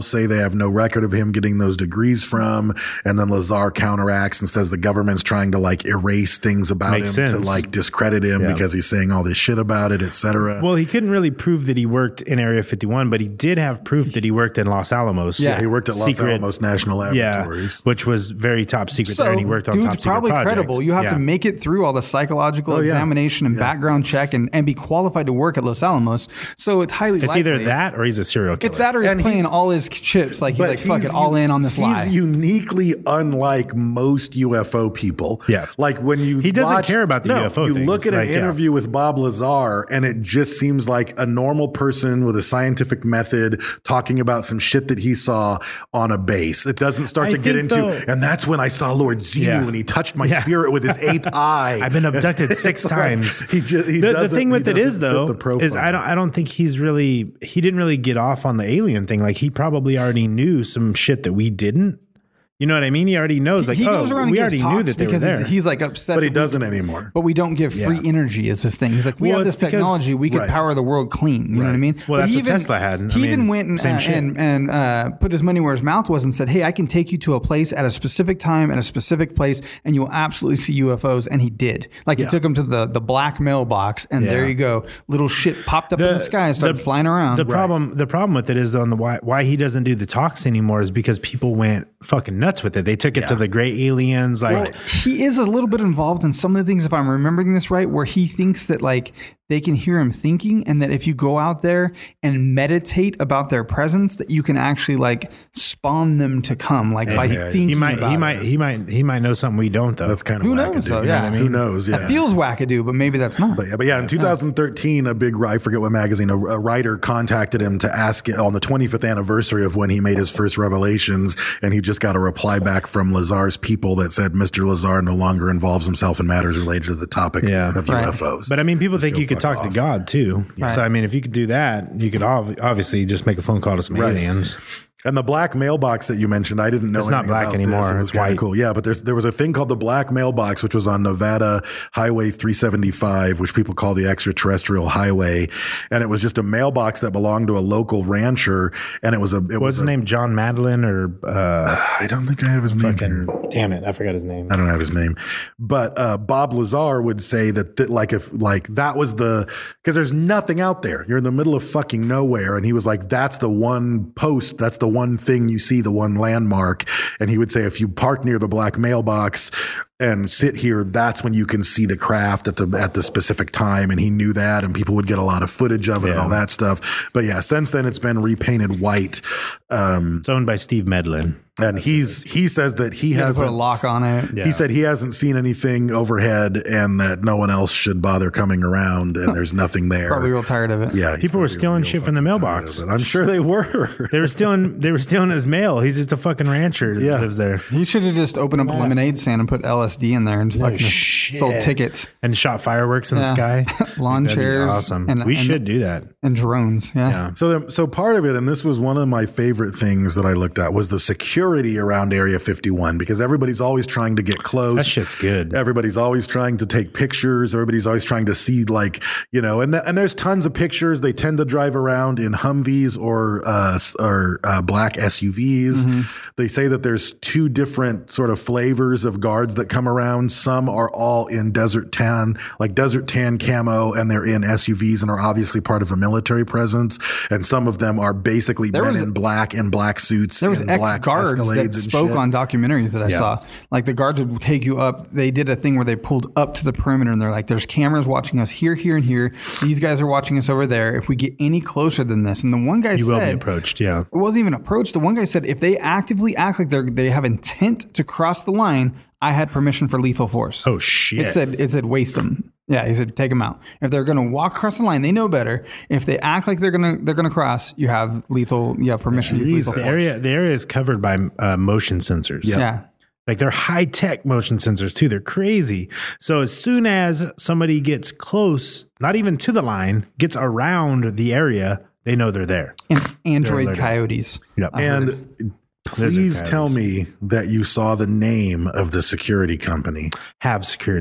say they have no record of him getting those degrees from. And then Lazar counteracts and says the government's trying to like erase things about Makes him sense. to like discredit him Yeah. because he's saying all this shit about it, et cetera. Well, he couldn't really prove that he worked in Area fifty-one, but he did have proof that he worked in Los Alamos. yeah, he worked at Los Secret- Alamos National Yeah, Laboratories. which was very top secret So, there, and he worked on dude's top secret probably projects. credible. You have Yeah. to make it through all the psychological Oh, yeah. examination and Yeah. background check and, and be qualified to work at Los Alamos. So it's highly It's likely. either that or he's a serial killer. It's that or he's And playing he's- all his chips. Like he's But like, fuck he's it, all u- in on this he's lie. uniquely unlike most U F O people. Yeah. Like when you He doesn't watch- care about the no, U F O You things. look at Like, an yeah. interview with Bob Lazar and it just seems like a normal person with a scientific method talking about some shit that he saw on a base. It doesn't start I to get think into, though- and that's when I saw Lord Zenu Yeah. and he touched my Yeah. spirit with his eighth eye. I've been abducted six Like, times. he just, he the, the doesn't- thing with he it is doesn't fit though the profile. is I don't I don't think he's really he didn't really get off on the alien thing. Like he probably already knew some shit that we didn't. You know what I mean? He already knows. Like he oh, goes around and we gives already knew talks that they were because there. he's, he's like upset, But he that we- doesn't anymore. But we don't give free Yeah. energy is his thing. He's like, we Well, have this it's because- technology, we could right. power the world clean. You know what I Right. mean? Well, But that's he what Tesla had. I He even mean, went and same uh, shit. and, and uh, put his money where his mouth was and said, hey, I can take you to a place at a specific time at a specific place, and you will absolutely see U F Os. And he did. Like Yeah. he took him to the the black mailbox, and Yeah. there you go, little shit popped up in the sky and started flying around. The problem, the problem with it is on the why why he doesn't do the talks anymore is because people went fucking nuts with it. They took it to Yeah. the gray aliens, like Well, he is a little bit involved in some of the things, if I'm remembering this right, where he thinks that like they can hear him thinking, and that if you go out there and meditate about their presence, that you can actually like spawn them to come, like by Yeah, thinking he might, about he it. might, he might, he might know something we don't though. That's kind of Who wackadoo, knows, though? you know Yeah. what I mean? Who knows? Yeah. It feels wackadoo, but maybe that's not. But yeah, but yeah, in two thousand thirteen, a big, I forget what magazine, a, a writer contacted him to ask on the twenty-fifth anniversary of when he made his first revelations. And he just got a reply back from Lazar's people that said, Mister Lazar no longer involves himself in matters related to the topic Yeah. of Right. U F Os. But I mean, people Just think go you could fuck talk to off. God too. Right. So I mean, if you could do that, you could ob- obviously just make a phone call to some Right. aliens. And the black mailbox that you mentioned, I didn't know It's not anything black about anymore. This. It was It's kinda white. cool. Yeah, but there's there was a thing called the black mailbox, which was on Nevada Highway three seventy-five, which people call the extraterrestrial highway, and it was just a mailbox that belonged to a local rancher, and it was a it What's was his a, name? John Madeline or uh, I don't think I have his name. fucking here. damn it, I forgot his name. I don't have his name, but uh, Bob Lazar would say that, th- like, if like that was the because there's nothing out there. You're in the middle of fucking nowhere, and he was like, "That's the one post. That's the one thing you see, the one landmark." And he would say, if you park near the black mailbox and sit here, that's when you can see the craft at the at the specific time. And he knew that, and people would get a lot of footage of it and Yeah. all that stuff. But yeah, since then it's been repainted white. Um, It's owned by Steve Medlin. and he's he says that he You gotta has put a lock on it. Yeah. He said he hasn't seen anything overhead, and that no one else should bother coming around, and there's nothing there. Probably real tired of it. Yeah, he's People were probably stealing real shit from the fucking tired mailbox. of it. I'm sure they were. They were stealing. They were stealing his mail. He's just a fucking rancher that Yeah. lives there You should have just opened up a lemonade stand and put L S D in there and fucking just shit. sold tickets and shot fireworks in Yeah. the sky. Lawn That'd be chairs awesome. and- we and- should do that. and drones. Yeah. Yeah. So, the, so part of it, and this was one of my favorite things that I looked at, was the security around Area fifty-one, because everybody's always trying to get close. That shit's good. Everybody's always trying to take pictures. Everybody's always trying to see, like, you know, and th- and there's tons of pictures. They tend to drive around in Humvees or uh, s- or uh, black S U Vs. Mm-hmm. They say that there's two different sort of flavors of guards that come around. Some are all in desert tan, like desert tan camo, and they're in S U Vs and are obviously part of a military presence. And some of them are basically There men was- in black and black suits. There was in ex black guards that Escalades and spoke shit. on documentaries that I Yeah. saw. Like the guards would take you up. They did a thing where they pulled up to the perimeter and they're like, "There's cameras watching us here, here, and here. These guys are watching us over there. If we get any closer than this," and the one guy You will be said, approached. Yeah. it wasn't even approached. The one guy said, if they actively act like they're they have intent to cross the line, I had permission for lethal force. Oh shit. It said it said waste them. Yeah, he said take them out. If they're going to walk across the line, they know better. If they act like they're going to they're going to cross, you have lethal. You have permission to use Jesus. lethal the force. area. The area is covered by uh, motion sensors. Yeah. Like they're high tech motion sensors too. They're crazy. So as soon as somebody gets close, not even to the line, gets around the area, they know they're there. And Android alerted. coyotes. Yep. And please coyotes. tell me that you saw the name of the security company. Have security.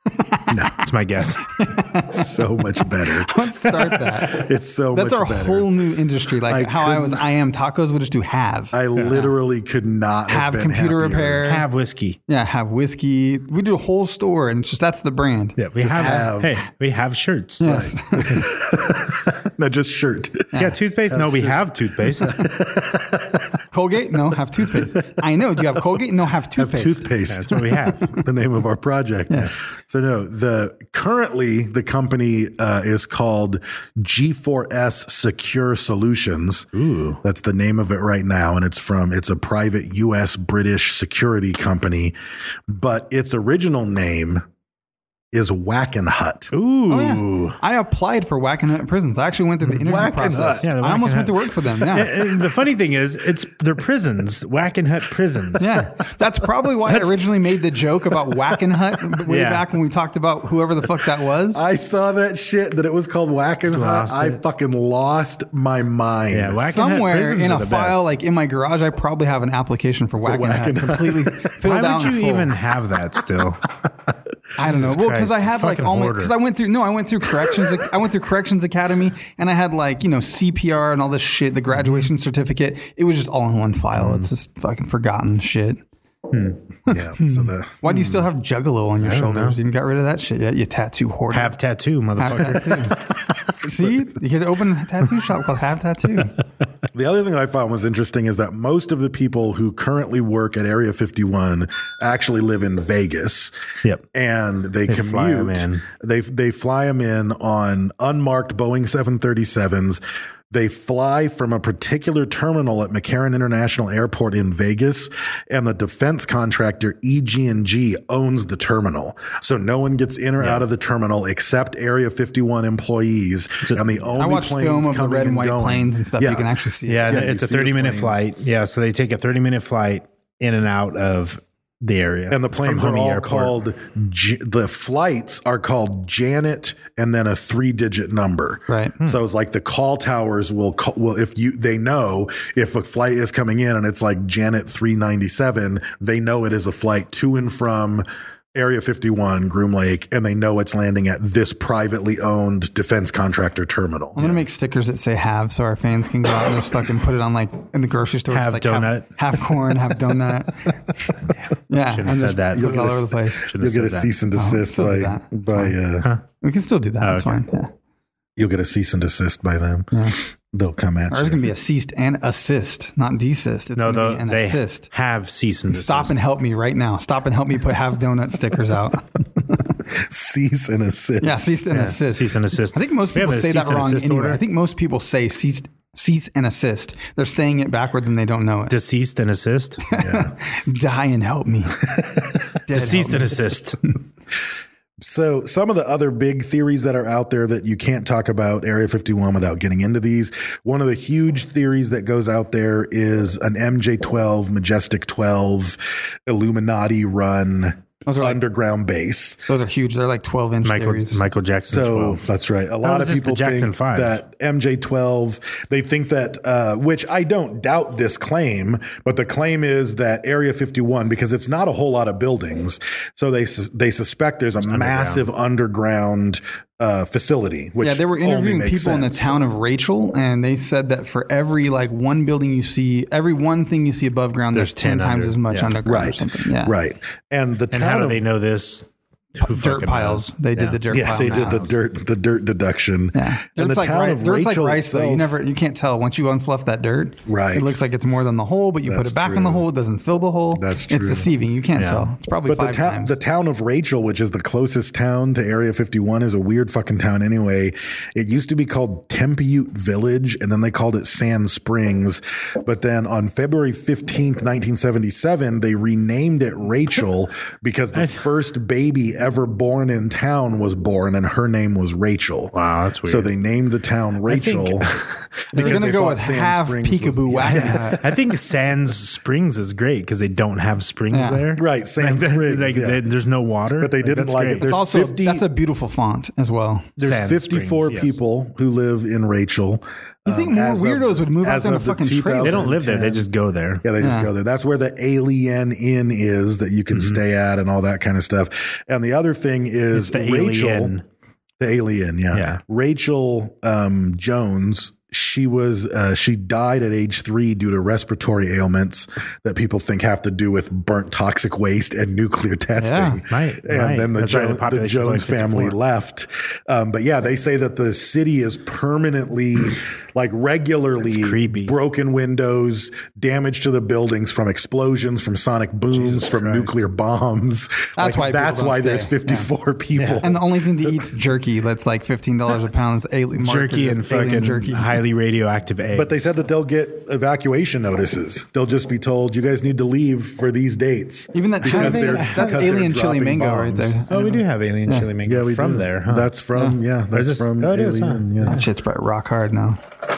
No, that's my guess. So much better. Let's start that. It's so That's much our better. whole new industry. Like I how I was, couldn't- I am tacos. We'll just do have. I literally could not have have been computer happier. repair. Have whiskey. Yeah, have whiskey. We do a whole store, and it's just that's the brand. Yeah, we Just have, have- Hey, we have shirts. Yes. No, just shirt. Yeah, toothpaste. No, we have toothpaste. Colgate? No, have toothpaste. I know. Do you have Colgate? No, have Have toothpaste. toothpaste. That's what we have. The name of our project. Yes. So no, the currently the company uh, is called G four S Secure Solutions. Ooh, that's the name of it right now, and it's from it's a private U S British security company, but its original name is Wackenhut. Ooh. Oh, yeah. I applied for Wackenhut Prisons. I actually went through the interview Wackenhut. process. Yeah, the I almost Wackenhut. went to work for them. Yeah. And- and the funny thing is, it's they're prisons, Wackenhut prisons. Yeah, that's probably why I originally made the joke about Wackenhut way Yeah. back when we talked about whoever the fuck that was. I saw that shit that it was called Wackenhut. lost I it. fucking lost my mind. Yeah, Wackenhut Somewhere prisons in are a the file, best. like in my garage, I probably have an application for Wackenhut Wackenhut. completely filled Why out. would and you full. even have that still? I don't know. Jesus Well, because Christ, I had like fucking all my hoarder. because I went through no, I went through corrections. I went through corrections academy, and I had like you know C P R and all this shit. The graduation certificate. It was just all in one file. It's just fucking forgotten shit. Yeah. So the Why do you still have Juggalo on your don't shoulders? know. You got rid of that shit yet? You tattoo hoarder. Have tattoo, Have motherfucker. tattoo. See, you could open a tattoo shop called Have Tattoo. The other thing I found was interesting is that most of the people who currently work at Area fifty-one actually live in Vegas. Yep. And they, They fly 'em commute. in. They they fly them in on unmarked Boeing seven thirty-sevens. They fly from a particular terminal at McCarran International Airport in Vegas, and the defense contractor E G and G owns the terminal. So no one gets in or out of the terminal except Area fifty-one employees. And the only I watched planes film of the coming red and white going- planes and stuff. Yeah. You can actually see. Yeah, it. Yeah, it's you a see the thirty minute planes. flight. Yeah, so they take a thirty minute flight in and out of the area. And the from planes are Homey all Airport. called, J- the flights are called Janet and then a three digit number. Right. So it's like the call towers will call, well, if you, they know if a flight is coming in and it's like Janet three ninety-seven, they know it is a flight to and from Area fifty-one, Groom Lake, and they know it's landing at this privately owned defense contractor terminal. I'm gonna make stickers that say "have" so our fans can go out and just fucking put it on like in the grocery store. Have just like, donut. have, have corn, have donut. Yeah, Shouldn't and have said just that. put it all You'll get a- over the place. Shouldn't You'll have get a said that. cease and Oh, desist still do by, that. It's by, uh, We can still do that. Oh, That's okay. fine. Yeah. you'll get a cease and desist by them. They'll come at Ours is you. gonna be a ceased and assist, not desist. It's No, gonna the, be an they assist. have cease and desist. Stop and help me right now. Stop and help me put have donut stickers out. Cease and assist. Yeah, cease and Yeah, assist. cease and assist. I think most We have people a say that cease and wrong assist anyway. order. I think most people say cease, cease and assist. They're saying it backwards and they don't know it. Deceased and assist. Die and help me. Dead Deceased help and me. assist. So some of the other big theories that are out there that you can't talk about Area fifty-one without getting into these. One of the huge theories that goes out there is an M J twelve, Majestic twelve, Illuminati run Those are like- underground base. Those are huge. They're like twelve inch Michael theories. Michael Jackson. So twelve. that's right. A lot was of just the people Jackson think five. that M J twelve, they think that, uh, which I don't doubt this claim, but the claim is that Area fifty-one, because it's not a whole lot of buildings, so they sus- they suspect there's a massive underground uh, facility. Which Yeah, they were only interviewing makes people in the sense. town of Rachel, and they said that for every like one building you see, every one thing you see above ground, there's, There's ten, ten times under- as much yeah. underground or Right, something. Yeah, right. And the and town how do of, they know this? Who Dirt fucking piles. knows? They did Yeah. the dirt. Yeah, pile they did the math. dirt, the dirt deduction. Yeah, And it's the like town rice. of Dirt's like Rachel rice, though. You itself- never, you can't tell once you unfluff that dirt. Right. It looks like it's more than the hole, but you put That's it back in the true. hole. It doesn't fill the hole. That's It's true. deceiving. You can't Yeah. tell. It's probably But the five town, times. the town of Rachel, which is the closest town to Area fifty-one, is a weird fucking town anyway. It used to be called Tempe Village, and then they called it Sand Springs. But then on February fifteenth, nineteen seventy-seven, they renamed it Rachel because the first baby ever born in town was born, and her name was Rachel. Wow, that's weird. So they named the town Rachel. They're because going to they go thought with Sand half Springs was- peekaboo wagon hut. I think Sands Springs is great because they don't have springs Yeah. there. Right, Sand Like, Springs, like, yeah. they- there's no water. But they didn't that's like it. great. There's It's also fifty that's a beautiful font as well. There's Sand fifty-four Springs, yes. people who live in Rachel. You think Um, more as of- weirdos would move out as there in a of the fucking trailer? They don't live there. They ten. just go there. Yeah, they just Yeah. go there. That's where the Alien Inn is that you can Mm-hmm. stay at and all that kind of stuff. And the other thing is It's the Rachel, Alien. the Alien, yeah. Yeah. Rachel um, Jones. She was uh, she died at age three due to respiratory ailments that people think have to do with burnt toxic waste and nuclear testing. right, And right. then the, That's right, Jo- the the population's Jones only family fifty-four. left. Um, but yeah, they say that the city is permanently, like regularly, It's creepy. broken windows, damage to the buildings from explosions, from sonic booms, from Christ. nuclear bombs. That's Like, why people that's don't why stay. there's fifty-four people. And the only thing to eat is jerky. That's like fifteen dollars a pound. It's alien Jerky and fucking jerky. highly radioactive eggs. But they said that they'll get evacuation notices. They'll just be told, you guys need to leave for these dates. Even that Because they're- that's because they're alien chili dropping mango right bombs. there. Oh, we do have alien chili mango Yeah, we from do. there, huh? That's from, yeah, that's this- from oh, it is, huh? Alien. Yeah. That shit's probably rock hard now.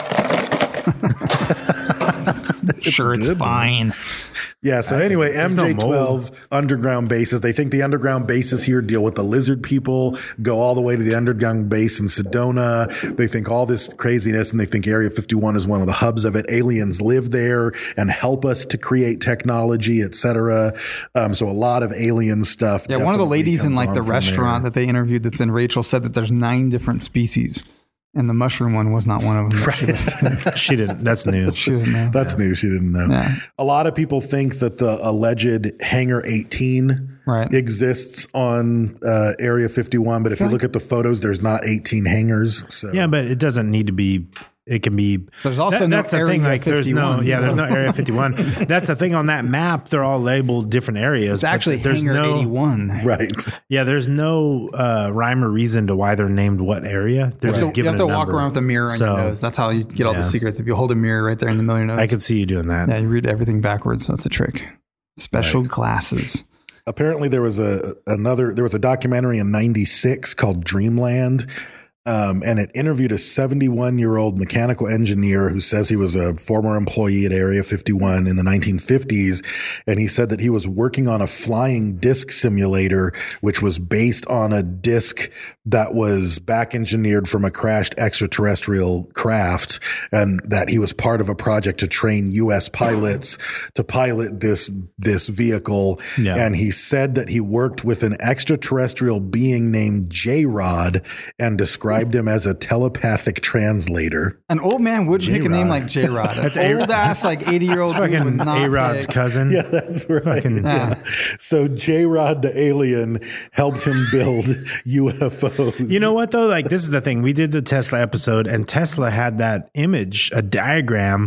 Sure, it's good, fine. Yeah. So anyway, there's no M J twelve underground bases. They think the underground bases here deal with the lizard people, go all the way to the underground base in Sedona. They think all this craziness, and they think Area fifty-one is one of the hubs of it. Aliens live there and help us to create technology, et cetera. Um, so a lot of alien stuff. Yeah, one of the definitely ladies in comes like on the from restaurant there. that they interviewed that's in Rachel said that there's nine different species, and the mushroom one was not one of them. That she listed. she didn't. That's new. She doesn't know. That's new. She didn't know. Yeah. A lot of people think that the alleged Hangar eighteen Right. exists on uh, Area fifty-one, but if you look at the photos, there's not eighteen hangars. So Yeah, but it doesn't need to be. It can be. There's also that- no that's the Area thing. Like, there's no. fifty-one, Yeah, there's so- no Area fifty-one. That's the thing on that map. They're all labeled different areas. It's but actually there's Hangar no, eighty-one. right. Yeah, there's no uh, rhyme or reason to why they're named what area. They're You just have to, given you have to a walk number. around with a mirror on So, your nose. That's how you get all yeah. the secrets. If you hold a mirror right there in the middle of your nose, I could see you doing that. yeah, you read everything backwards. That's a trick. Special glasses. Apparently, there was a another. There was a documentary in ninety-six called Dreamland. Um, and it interviewed a seventy-one year old mechanical engineer who says he was a former employee at Area fifty-one in the nineteen fifties. And he said that he was working on a flying disc simulator, which was based on a disc that was back engineered from a crashed extraterrestrial craft, and that he was part of a project to train U S pilots to pilot this, this vehicle. Yeah. And he said that he worked with an extraterrestrial being named J-Rod and described him as a telepathic translator. An old man would pick a name J-Rod. like J Rod. That's An A- old ass like eighty year old dude would Fucking not A Rod's pick- cousin. Yeah, that's right. Fucking- Yeah. So J-Rod the alien helped him build U F Os. You know what though? Like, this is the thing. We did the Tesla episode, and Tesla had that image, a diagram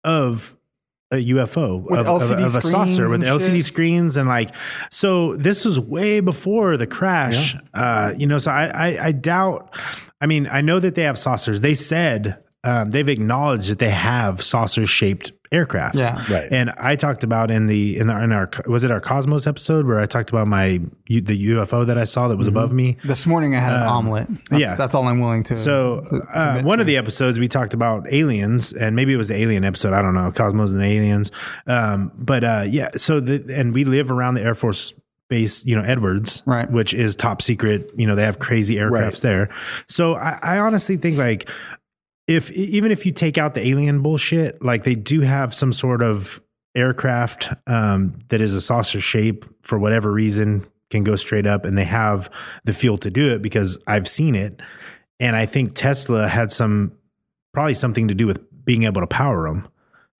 of a U F O, With of, L C D of, of a saucer screens with and L C D shit. screens, and like, so this was way before the crash. Uh, you know, so I, I, I doubt. I mean, I know that they have saucers. They said um, they've acknowledged that they have saucer shaped aircrafts. Yeah. Right. And I talked about in the in our, in our was it our Cosmos episode where I talked about my U- the U F O that I saw that was above me. This morning I had an omelet. That's, yeah. that's all I'm willing to. So to uh, commit one to. of the episodes we talked about aliens, and maybe it was the alien episode. I don't know, Cosmos and aliens. Um, but uh, yeah, so the, and we live around the Air Force Base, you know, Edwards, Right. which is top secret. You know, they have crazy aircrafts Right. there. So I, I honestly think like if even if you take out the alien bullshit, like they do have some sort of aircraft um, that is a saucer shape for whatever reason, can go straight up, and they have the fuel to do it because I've seen it. And I think Tesla had some, probably something to do with being able to power them.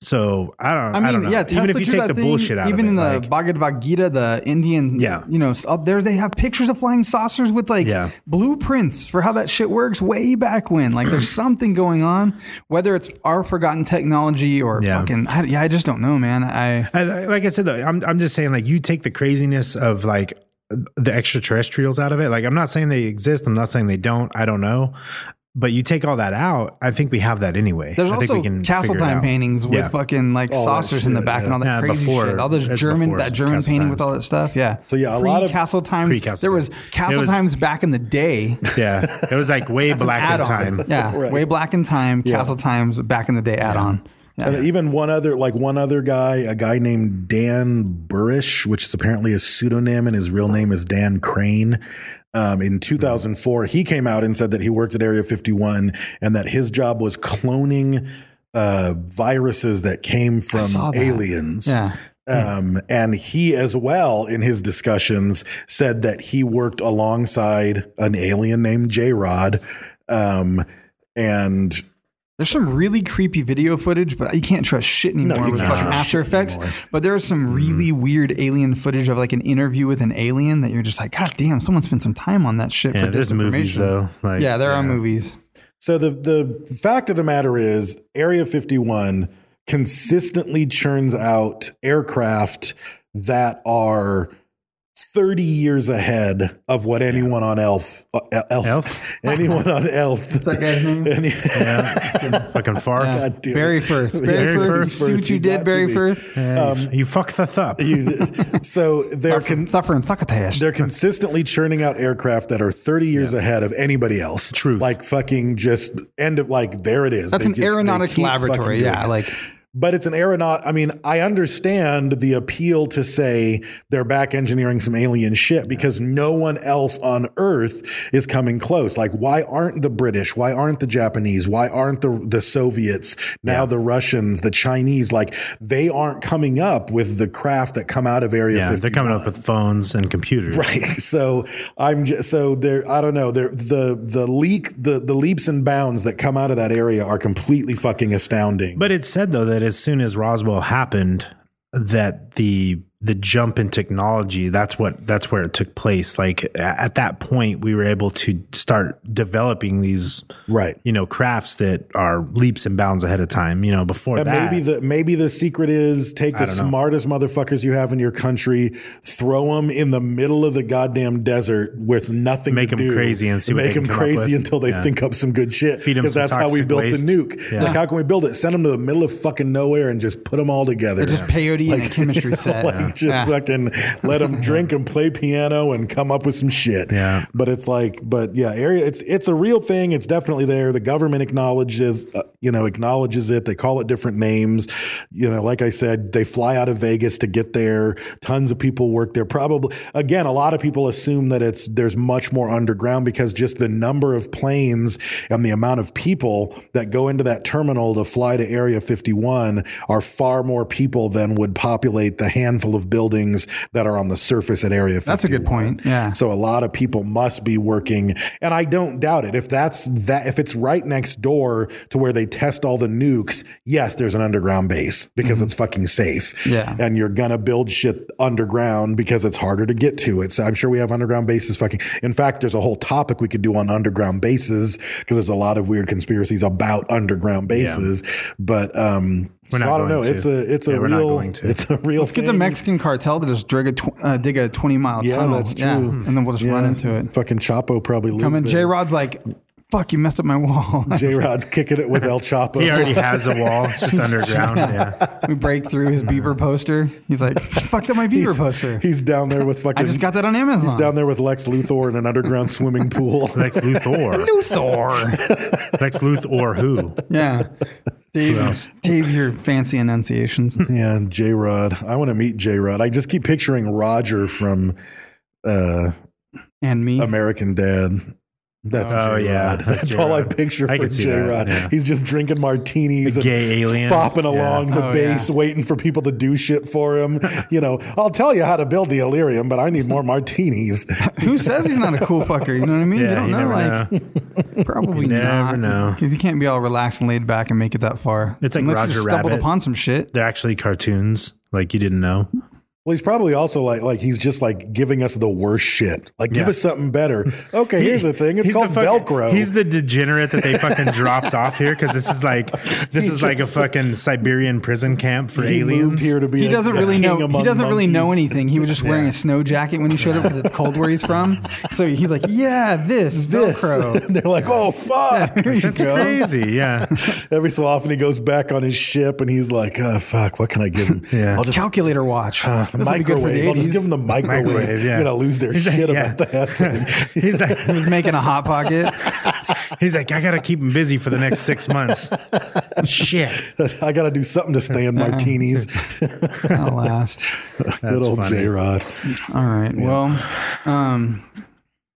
So I don't, I I, mean, don't know. yeah, Even Tesla if you do take that the thing, bullshit out even of it, in the like, Bhagavad Gita, the Indian, Yeah. you know, up there they have pictures of flying saucers with like Yeah. blueprints for how that shit works way back when. Like, there's something going on, whether it's our forgotten technology or Yeah. fucking, I, yeah, I just don't know, man. I I, I- like I said, though, I'm, I'm just saying, like, you take the craziness of like the extraterrestrials out of it. Like, I'm not saying they exist. I'm not saying they don't. I don't know. But you take all that out, I think we have that anyway. There's I think also we can castle figure it time out. paintings with Yeah. fucking like All that saucers in the shit, back yeah. and all that Yeah, crazy before- shit. All those that's German, before that German Castle painting Times. with all that stuff. Yeah. So, yeah, a lot of- castle times. Pre-Castle There was Times. castle It was- times back in the day. Yeah, it was like way black in Add-on. time. Yeah, Right. way black in time. Yeah. Castle times back in the day. Add on. Yeah. And even one other, like one other guy, a guy named Dan Burish, which is apparently a pseudonym, and his real name is Dan Crane. Um, in two thousand four, he came out and said that he worked at Area fifty-one and that his job was cloning uh, viruses that came from saw that. aliens. Yeah. Um, and he as well in his discussions said that he worked alongside an alien named J-Rod. Um, and There's some really creepy video footage, but you can't trust shit anymore No, you with can't fucking trust After shit Effects. anymore. But there's some really weird alien footage of like an interview with an alien that you're just like, God damn, someone spent some time on that shit Yeah, for there's movies, disinformation. though. Like, yeah, there are yeah. movies. So the the fact of the matter is, Area fifty-one consistently churns out aircraft that are thirty years ahead of what anyone on Elf, uh, Elf, Elf? anyone on Elf, that guy's name? any, Yeah. Fucking far. Yeah. God damn it. Barry Firth. Barry, Barry Firth. Firth. You see what you You did, got Barry to be. Firth? Yeah, you, you fucked us up. You- so they're con- Thuffer and Thuckatash. they're consistently churning out aircraft that are thirty years ahead of anybody else. True. Like fucking just end of like there it is. That's They an just- they aeronautics keep fucking laboratory. doing Yeah, it. like But it's an aeronaut. I mean, I understand the appeal to say they're back engineering some alien shit because no one else on Earth is coming close. Like, why aren't the British? Why aren't the Japanese? Why aren't the the Soviets? Now the Russians, the Chinese? Like, they aren't coming up with the craft that come out of Area Yeah, fifty-one. they're coming up with phones and computers. Right. So I'm just, so there, I don't know. There, the, the leak, the, the leaps and bounds that come out of that area are completely fucking astounding. But it said though that as soon as Roswell happened, that the the jump in technology, that's what that's where it took place. Like at that point, we were able to start developing these Right. you know, crafts that are leaps and bounds ahead of time. You know, before And that, maybe the maybe the secret is take the I don't know. smartest motherfuckers you have in your country, throw them in the middle of the goddamn desert with nothing Make to 'em do. crazy and see what make they can them come up crazy with. until they Yeah. think up some good shit. Feed 'em Because some that's how we toxic built waste. the nuke. It's Yeah. like, how can we build it? Send them to the middle of fucking nowhere and just put them all together. they're just peyote in a chemistry set. Like just Yeah. fucking let them drink and play piano and come up with some shit. Yeah. But it's like, but yeah, area. It's it's a real thing. It's definitely there. The government acknowledges, uh, you know, acknowledges it. They call it different names. You know, like I said, they fly out of Vegas to get there. Tons of people work there. Probably again, a lot of people assume that it's there's much more underground because just the number of planes and the amount of people that go into that terminal to fly to Area fifty-one are far more people than would populate the handful of buildings that are on the surface at Area fifty-one. That's a good point. Yeah. So a lot of people must be working, and I don't doubt it. If that's that, if it's right next door to where they test all the nukes, yes, there's an underground base because it's fucking safe. Yeah. And you're gonna build shit underground because it's harder to get to it. So I'm sure we have underground bases fucking. In fact, there's a whole topic we could do on underground bases because there's a lot of weird conspiracies about underground bases. But um, We're so not I don't know. going It's to. a it's a Yeah, we're not real going to. it's a real. Let's get the thing. Mexican cartel to just dig a, tw- uh, dig a twenty mile Yeah, tunnel. that's true. Yeah, and then we'll just Yeah. run into it. Fucking Chapo probably lives Come in, there. J Rod's like, fuck, you messed up my wall. J Rod's kicking it with El Chapo. he already has a wall. It's just underground. Yeah. We break through his Beaver poster. He's like, fucked up my Beaver he's, poster. He's down there with fucking. I just got that on Amazon. He's down there with Lex Luthor in an underground swimming pool. Lex Luthor. Luthor. Lex Luthor who? Yeah. Dave, Dave, your fancy enunciations. Yeah, J Rod. I want to meet J Rod. I just keep picturing Roger from uh, And me. American Dad. That's Oh, J-Rod. yeah. That's, That's all I J-Rod. picture I for can see J that, Rod. yeah. He's just drinking martinis, A and gay alien. flopping Yeah. along the Oh, base, yeah. waiting for people to do shit for him. You know, I'll tell you how to build the Illyrium, but I need more martinis. Who says he's not a cool fucker? You know what I mean? Yeah, you don't you know. never Like, know. probably You never not. know. Because you can't be all relaxed and laid back and make it that far. It's like Unless Roger you just stumbled Rabbit. upon some shit. They're actually cartoons. Like you didn't know. Well, he's probably also like, like he's just like giving us the worst shit. Like, give Yeah. us something better. Okay, here's the thing. It's He's called the fucking- Velcro. He's the degenerate that they fucking dropped off here because this is like this He is like a just- fucking Siberian prison camp for he aliens. moved here to be. He a- doesn't a really king know. He among doesn't really know monkeys. anything. He was just wearing Yeah. a snow jacket when he showed up because it's cold where he's from. So he's like, "Yeah, this This. Velcro." They're like, oh fuck. Here you That's go. crazy. Yeah. Every so often he goes back on his ship and he's like, oh, fuck, what can I give him? Yeah. I'll just Calculator watch. uh, This would be good for microwave. the I'll just eighties. give him the microwave. Microwave, yeah. You're gonna lose their He's like, shit yeah. about that thing. He's like, He was making a hot pocket. he's like, I gotta keep him busy for the next six months. Shit. I got to do something to stay in martinis. That'll last. Good old funny. J Rod. All right. Well, um,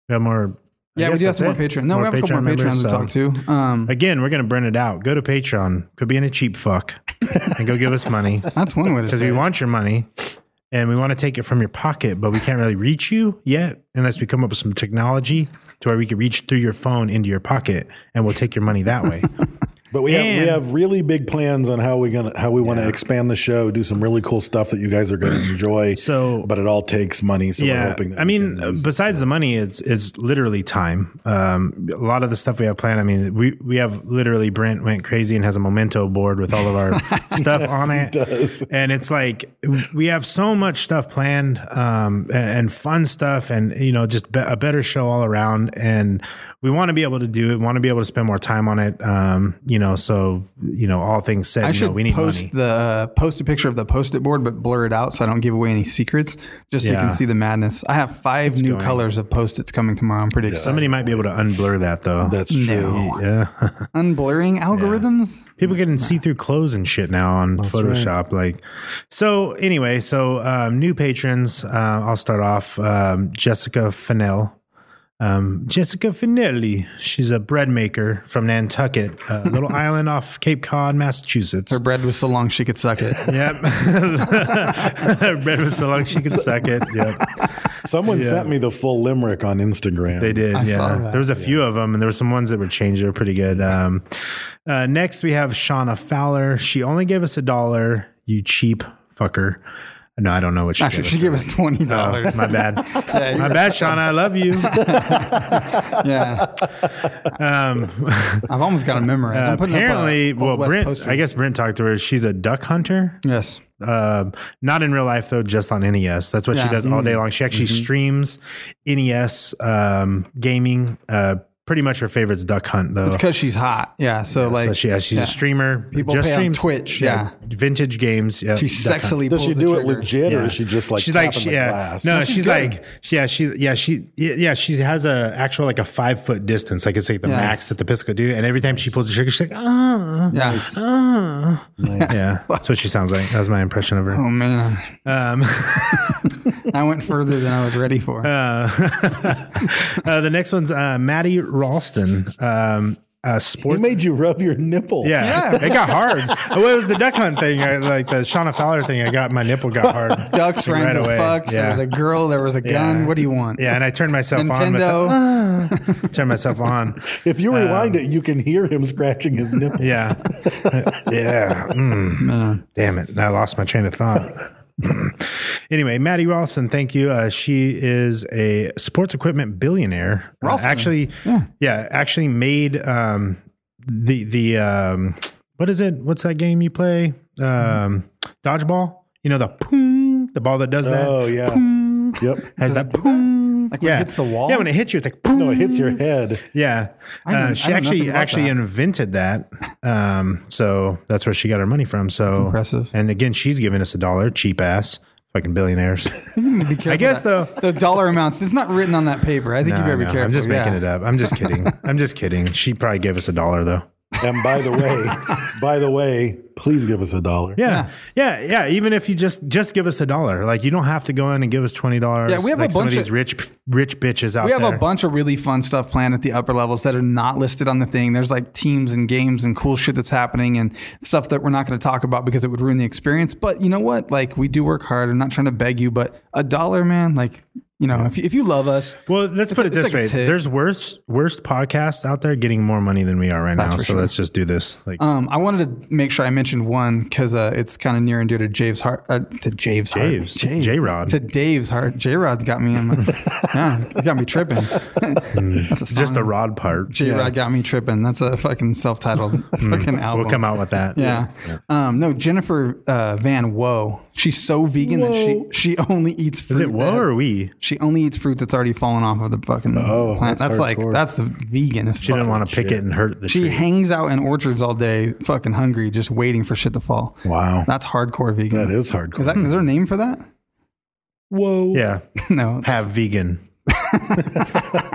We have more. I Yeah, we guess do have that's some more it. Patreon. No, we have a couple more members, Patreons to so- talk to. Um, Again, we're going to burn it out. Go to Patreon. Could be in a cheap fuck and go give us money that's one way to because say we it. want your money and we want to take it from your pocket, but we can't really reach you yet unless we come up with some technology to where we can reach through your phone into your pocket and we'll take your money that way. But we have we And- have really big plans on how we gonna how we want to expand the show, do some really cool stuff that you guys are going to enjoy. So- but it all takes money. So we're yeah, hoping that I we mean, can use it. besides the money, it's it's literally time. Um, a lot of the stuff we have planned. I mean, we we have literally Brent went crazy and has a memento board with all of our stuff on it, does. and it's like we have so much stuff planned um, and, and fun stuff, and you know, just be, a better show all around. And we want to be able to do it. Want to be able to spend more time on it. Um, you know, so you know, all things said, I you should know, we need post money. the uh, post a picture of the post-it board, but blur it out so I don't give away any secrets, just so you Yeah. can see the madness. I have five new going. colors of post-its coming tomorrow. I'm pretty excited. Somebody might be able to unblur that though. That's true. No. yeah. Unblurring algorithms. People can see through clothes and shit now on Photoshop. Like, so anyway, so um, new patrons. Uh, I'll start off. Um, Jessica Fennell. Um, Jessica Finelli. She's a bread maker from Nantucket, a little island off Cape Cod, Massachusetts. Her bread was so long she could suck it. Yep. Her bread was so long she could suck it. Yep. Someone sent me the full limerick on Instagram. They did. I yeah. saw that. There was a few of them, and there were some ones that were changed. They were pretty good. Um, uh, next, we have Shauna Fowler. She only gave us a dollar. You cheap fucker. No, I don't know what she Actually, gave she us. gave us twenty Oh, dollars. my bad. Yeah, My bad, Shauna. I love you. yeah. Um, I've almost got to memorize. I'm putting apparently, up, uh, well, Old West Brent, posters. I guess Brent talked to her. She's a duck hunter. Yes. Um, not in real life though, just on N E S. That's what she Yeah. does all day long. She actually streams N E S um, gaming. Uh, pretty much her favorite's duck hunt though. It's because she's hot. Yeah. So, like, so she, yeah, she's yeah. a streamer. People just pay on streams Twitch, yeah. vintage games. Yeah, She duck hunt. sexily Does pulls she the do it trigger. legit, or Yeah. is she just like she's like tapping she, the yeah glass? no No, she's, she's like good. yeah she yeah she yeah she has a actual like a five foot distance, like it's like the Yes. max that the pistol could do, and every time she pulls the trigger she's like ah Yeah. ah yeah, that's what she sounds like. That's my impression of her. Oh, man. Um, I went further than I was ready for. uh, uh, the next one's uh, Maddie Ralston. Um, uh, He sports. made you rub your nipple. Yeah, it got hard. Oh, it was the duck hunt thing, I, like the Shauna Fowler thing. I got my nipple got hard. Ducks, Like, ran right to away. fucks. There Yeah. was a girl. There was a gun. Yeah. What do you want? Yeah, and I turned myself on. With Nintendo. the, ah, turned myself on. If you rewind it, you can hear him scratching his nipple. Yeah, yeah. Mm. Damn it! I lost my train of thought. Anyway, Maddie Ralston, thank you. Uh, she is a sports equipment billionaire. Uh, Ralston. actually, yeah. yeah, actually made um, the the um, what is it? What's that game you play? Um, dodgeball. You know the boom, the ball that does that. Oh yeah. Boom, Yep. has that boom. Like when yeah, it hits the wall? Yeah, when it hits you, it's like boom. No, it hits your head. Yeah, I don't- uh, I she know actually nothing about actually that. invented that. Um, so that's where she got her money from. So impressive. And again, she's giving us a dollar, cheap ass, fucking billionaires. Be careful I guess that- though. the dollar amounts. It's not written on that paper. I think you No, better be no, careful. I'm just making yeah. it up. I'm just kidding. I'm just kidding. She probably gave us a dollar though. And by the way, by the way, please give us a dollar. Yeah. yeah, yeah, Even if you just just give us a dollar, like you don't have to go in and give us twenty dollars. Yeah, we have a like some of bunch these of- rich rich bitches out We have there. a bunch of really fun stuff planned at the upper levels that are not listed on the thing. There's like teams and games and cool shit that's happening and stuff that we're not going to talk about because it would ruin the experience. But you know what? Like, we do work hard. I'm not trying to beg you, but a dollar, man, like, you know, if you, if you love us, Well, let's put it it's this like a way: tip. there's worse worst podcasts out there getting more money than we are right That's now. for So sure. let's just do this. Like Um, I wanted to make sure I mentioned one because uh, it's kind of near and dear to Jave's heart. Uh, to Jave's heart. Javes. Jave. J-Rod. To Dave's heart. J-Rod's got me in my, yeah, he got me tripping. That's a song. just the rod part. J-Rod got me tripping. That's a fucking self-titled fucking album. We'll come out with that. Yeah. Um, no, Jennifer uh, Van Woe. She's so vegan that she she only eats fruit. Is it woe that- or we? She only eats fruit that's already fallen off of the fucking Oh, plant. that's That's, like hardcore. that's vegan. As She didn't want to pick it and hurt the She tree. hangs out in orchards all day, fucking hungry, just waiting for shit to fall. Wow. That's hardcore vegan. That is hardcore. Is, that, is there a name for that? Whoa. Yeah. No. Have vegan. How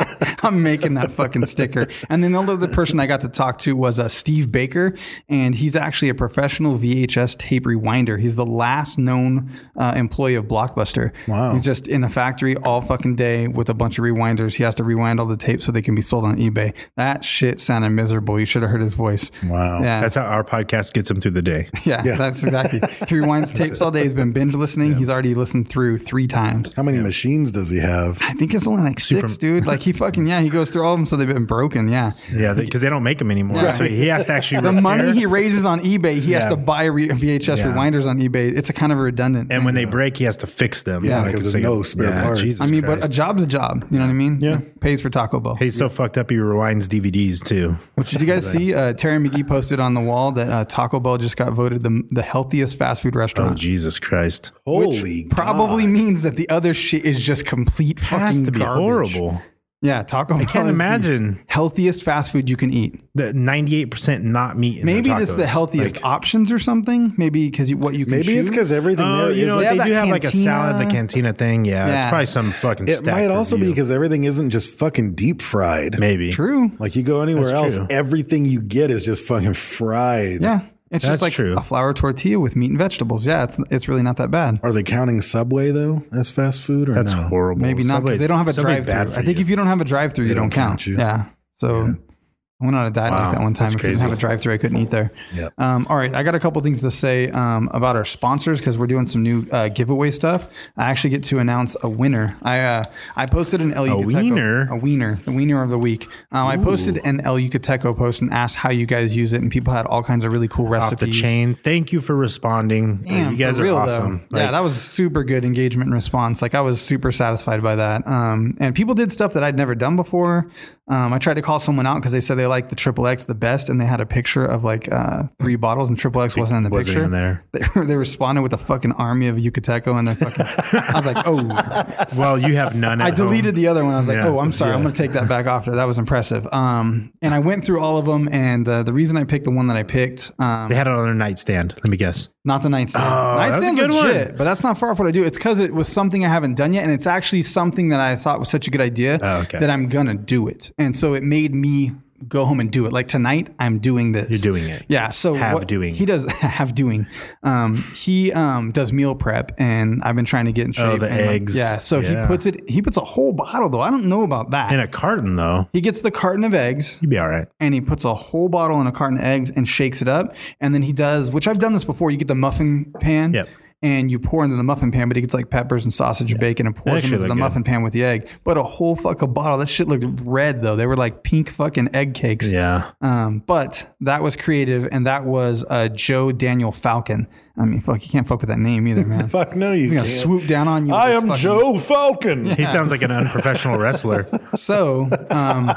I'm making that fucking sticker. And then the other person I got to talk to was uh, Steve Baker, and he's actually a professional V H S tape rewinder. He's the last known uh, employee of Blockbuster. Wow. He's just in a factory all fucking day with a bunch of rewinders. He has to rewind all the tapes so they can be sold on eBay. That shit sounded miserable. You should have heard his voice. Wow. Yeah. That's how our podcast gets him through the day. Yeah, Yeah. that's exactly. He rewinds tapes all day. He's been binge listening. He's already listened through three times. How many machines does he have? I think it's only like six, dude. Like he fucking, yeah, he goes through all of them, so they've been broken. Yeah. Yeah, because they, they don't make them anymore. Yeah. So he has to actually The repair. money he raises on eBay, he has Yeah. to buy re- V H S Yeah. rewinders on eBay. It's a kind of a redundant. And thing. when they break, he has to fix them. Yeah, Like, because it's there's like no a- spare yeah, parts. Jesus I mean, but a Christ. job's a job. You know what I mean? Yeah. Pays for Taco Bell. He's so fucked up, he rewinds D V Ds too. Which did you guys see? Uh, Terry McGee posted on the wall that uh, Taco Bell just got voted the the healthiest fast food Oh, restaurant. Jesus Christ. Holy Probably God. means that the other shit is just complete fucking Has to be garbage. horrible. Yeah, Taco Bell. I can't is the imagine healthiest fast food you can eat. the ninety-eight percent not meat. In Maybe their that's the tacos. healthiest Like, options or something. Maybe because you, what you can Maybe chew. it's because everything Oh, there you know, isn't- They have they that do have like a cantina. salad, the cantina thing. Yeah, Yeah. it's probably some fucking. It stacked might also be review. because everything isn't just fucking deep fried. maybe True. Like you go anywhere That's else, true. everything you get is just fucking fried. Yeah. It's That's just like true. a flour tortilla with meat and vegetables. Yeah, it's it's really not that bad. Are they counting Subway though as fast food or That's no? horrible. Maybe not because Subway's- they don't have a Subway's drive-through. bad I for think you. if you don't have a drive-through, you They don't, don't count. count you. Yeah. So Yeah. I went on a diet Wow, like that one time. that's I couldn't crazy. have a drive-through. I couldn't eat there. Yep. Um, all right, I got a couple things to say um, about our sponsors because we're doing some new uh, giveaway stuff. I actually get to announce a winner. I uh, I posted an El A Yucateco, wiener? a wiener, the wiener of the week. Um, I posted an El Yucateco post and asked how you guys use it, and people had all kinds of really cool recipes. off the chain. Thank you for responding. Damn, you guys for real, are awesome. though. yeah, Like, that was super good engagement and response. Like I was super satisfied by that. Um, and people did stuff that I'd never done before. Um, I tried to call someone out because they said they liked the Triple X the best, and they had a picture of like uh, three bottles, and Triple X wasn't in the Wasn't picture. even there. They, were- they responded with a fucking army of Yucateco, and they're fucking. I was like, oh. well, you have none. At I deleted home. the other one. I was like, Yeah. oh, I'm sorry. I'm Yeah. going to take that back off there. That was impressive. Um, and I went through all of them, and uh, the reason I picked the one that I picked. Um, They had it on their nightstand. Let me guess. Not the nightstand. Oh, that's a Nightstand's good one. legit, but that's not far off what I do. It's because it was something I haven't done yet, and it's actually something that I thought was such a good idea Oh, okay. that I'm gonna do it. And so it made me go home and do it. Like tonight, I'm doing this. You're doing it. Yeah. So Have what doing. He does have doing. Um, he um, does meal prep, and I've been trying to get in shape. Oh, the and, like, eggs. yeah. So Yeah. he puts it. He puts a whole bottle though. I don't know about that. In a carton, though, he gets the carton of eggs. you'd be all right. And he puts a whole bottle in a carton of eggs and shakes it up. And then he does, which I've done this before. You get the muffin pan Yep. and you pour into the muffin pan, but he gets like peppers and sausage and bacon and pours them actually into the look good. muffin pan with the egg. But a whole fucking bottle. That shit looked red though. They were like pink fucking egg cakes. Yeah. Um, but that was creative, and that was uh, Joe Daniel Falcon. I mean, fuck, you can't fuck with that name either, man. Fuck no, you He's gonna can't. swoop down on you. with I his am fucking- Joe Falcon. He sounds like an unprofessional wrestler. So, um,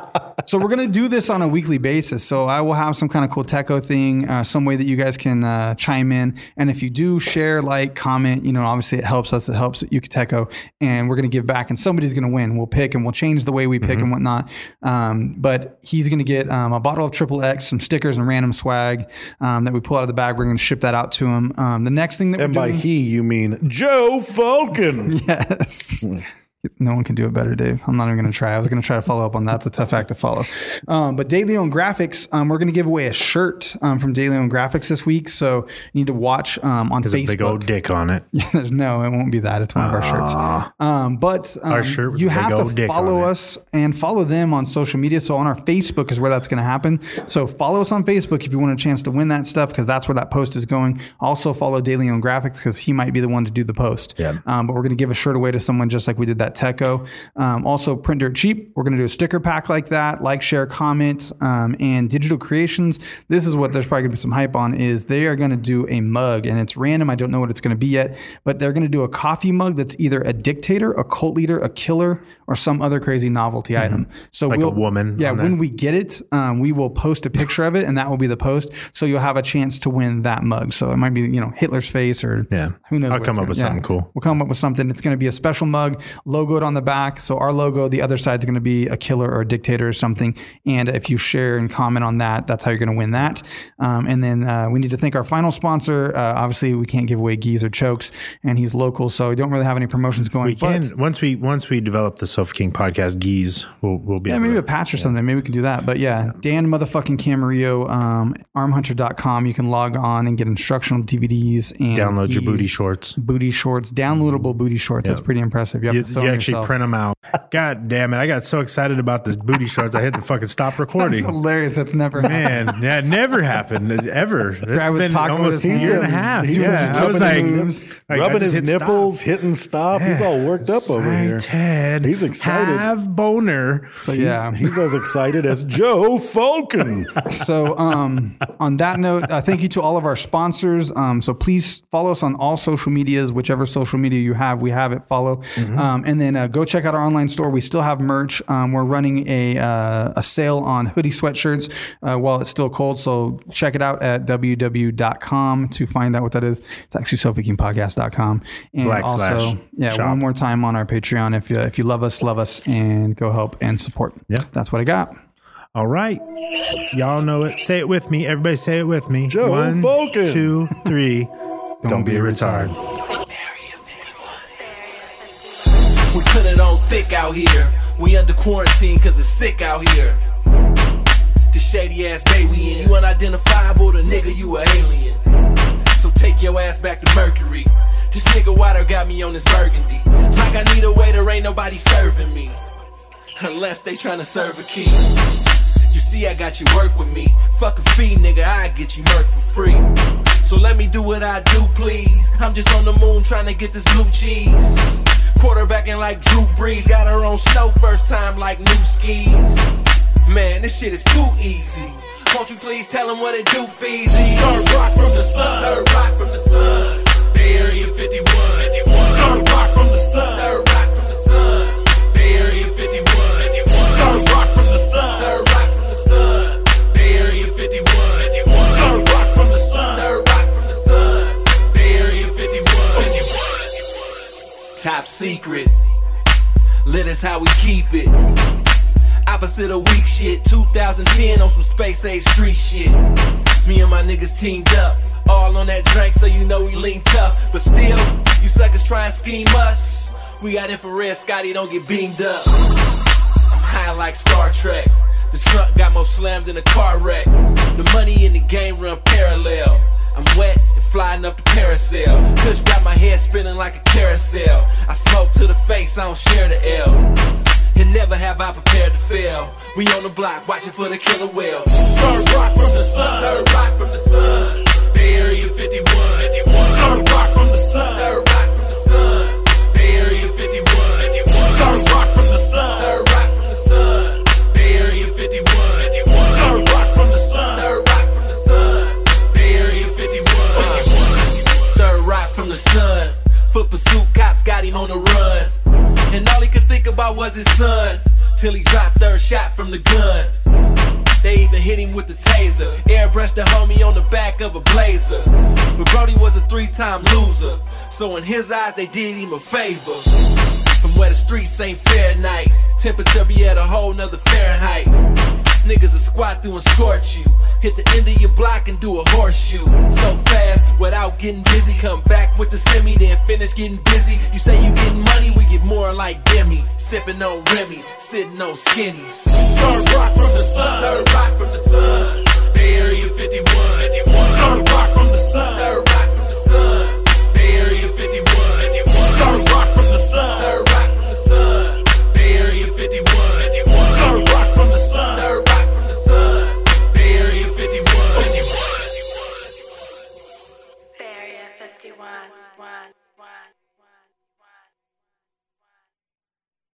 so we're gonna do this on a weekly basis. So I will have some kind of cool techo thing, uh, some way that you guys can uh, chime in. And if you do share, like, comment, you know, obviously it helps us. It helps Yucateco, and we're gonna give back. And somebody's gonna win. We'll pick, and we'll change the way we pick and whatnot. Um, but he's gonna get um, a bottle of Triple X, some stickers, and random swag um, that we pull out of the bag. We're gonna ship that out to him. Um, the next thing that And we're by doing, he, you mean Joe Falcon. yes. No one can do it better, Dave. I'm not even going to try. I was going to try to follow up on that. It's a tough act to follow. Um, but De Leon Graphics, um, we're going to give away a shirt um, from De Leon Graphics this week. So you need to watch um, on There's Facebook. a big old dick on it. There's no, it won't be that. It's one of our shirts. Um, but um, Our shirt with you a big have old to dick follow on it. us and follow them on social media. So on our Facebook is where that's going to happen. So follow us on Facebook if you want a chance to win that stuff, because that's where that post is going. Also follow De Leon Graphics because he might be the one to do the post. Yeah. Um, but we're going to give a shirt away to someone just like we did that Techo. Um, also, Print Dirt Cheap. We're going to do a sticker pack like that. Like, share, comment, um, and Digital Creations. This is what there's probably going to be some hype on. Is they are going to do a mug, and it's random. I don't know what it's going to be yet, but they're going to do a coffee mug that's either a dictator, a cult leader, a killer, or some other crazy novelty item. So Like a we'll, woman Yeah, on when there. we get it, um, we will post a picture of it, and that will be the post. So you'll have a chance to win that mug. So it might be, you know, Hitler's face or Yeah. who knows. I'll what come it's up gonna- with something cool. We'll come up with something. It's going to be a special mug, logoed on the back. So our logo, the other side's going to be a killer or a dictator or something. And if you share and comment on that, that's how you're going to win that. Um, and then uh, we need to thank our final sponsor. Uh, obviously, we can't give away geese or chokes, and he's local, so we don't really have any promotions going. We can but, once we once we develop the Sofa King podcast geese, we'll we'll be yeah able maybe to, a patch or yeah. something. Maybe we can do that. But yeah, yeah. Dan motherfucking Camarillo, um, arm hunter dot com. You can log on and get instructional D V Ds and download geese, your booty shorts. Booty shorts, downloadable booty shorts. Yep. That's pretty impressive. You have you, to sew you actually yourself. print them out. God damn it! I got so excited about this booty shorts, I hit the fucking stop recording. That's hilarious. That's never man. happened. Yeah, it never happened ever. It's been almost a year and a half. He's Yeah, I was like, like rubbing his hit nipples, stop. hitting stop. Yeah. He's all worked up over here. Ted, he's excited. Have boner. So he's, yeah, he's as excited as Joe Falcon. So um, on that note, uh, thank you to all of our sponsors. Um, so please follow us on all social medias, whichever social media you have, we have it. Follow, mm-hmm. um, and then uh, go check out our online store. We still have merch. Um, we're running a uh, a sale on hoodie sweatshirts uh, while it's still cold. So check it out at w w w dot com to find out what that is. It's actually sofa king podcast dot com. And Black also, slash yeah, shop. one more time on our Patreon. If you, if you love us, love us, and go help and support. Yeah, that's what I got. All right. Y'all know it. Say it with me. Everybody say it with me. Joe One, Falcon. two, three. Don't, Don't be a retard. We put it on thick out here. We under quarantine cause it's sick out here. The shady ass day we in. You unidentifiable, the nigga, you a alien. So take your ass back to Mercury. This nigga water got me on this burgundy. Like I need a waiter, ain't nobody serving me. Unless they tryna serve a king. You see I got you work with me. Fuck a fee, nigga, I get you murk for free. So let me do what I do, please. I'm just on the moon trying to get this blue cheese. Quarterbacking like Drew Brees. Got her on snow first time like new skis. Man, this shit is too easy. Won't you please tell him what it do, Feezy? Third rock from the sun. Third rock from the sun. Bay Area fifty-one. fifty-one. Third rock from the sun. Third rock from the sun. Bay Area fifty-one. fifty-one. Third rock from the sun. Third rock from the sun. Bay Area fifty-one. fifty-one. Third rock from the sun. Third rock from the sun. Bay Area fifty-one. fifty-one. Top secret. Lit is how we keep it. Opposite of weak shit. two thousand ten on some space age street shit. Me and my niggas teamed up. All on that drink, so you know we linked up. But still, you suckers try and scheme us. We got infrared, Scotty, don't get beamed up. I'm high like Star Trek. The truck got more slammed than a car wreck. The money in the game run parallel. I'm wet and flying up the parasail. Kush got my head spinning like a carousel. I smoke to the face, I don't share the L. And never have I prepared to fail. We on the block, watching for the killer whale. Third rock from the sun. Third rock from the sun. Bay Area fifty-one. fifty-one. Third rock from the sun. Third rock from the sun. Bay Area fifty-one. fifty-one. Third rock from the sun. Third rock from the sun. Bay Area fifty-one. fifty-one. Third rock from the sun. Third rock from the sun. Bay Area fifty-one. fifty-one. Third rock from the sun. Foot pursuit, cops got him on the run. And all he could think about was his son. Till he dropped third shot from the gun. They even hit him with the taser. Airbrushed the homie on the back of a Blazer. But Brody was a three-time loser. So in his eyes, they did him a favor. From where the streets ain't fair at night. Temperature be at a whole nother Fahrenheit. Niggas will squat through and scorch you. Hit the end of your block and do a horseshoe. So fast, without getting busy. Come back with the semi, then finish getting busy. You say you getting money, we get more like Demi. Sipping on Remy, sitting on skinnies. Third rock from the sun. Third rock from the sun.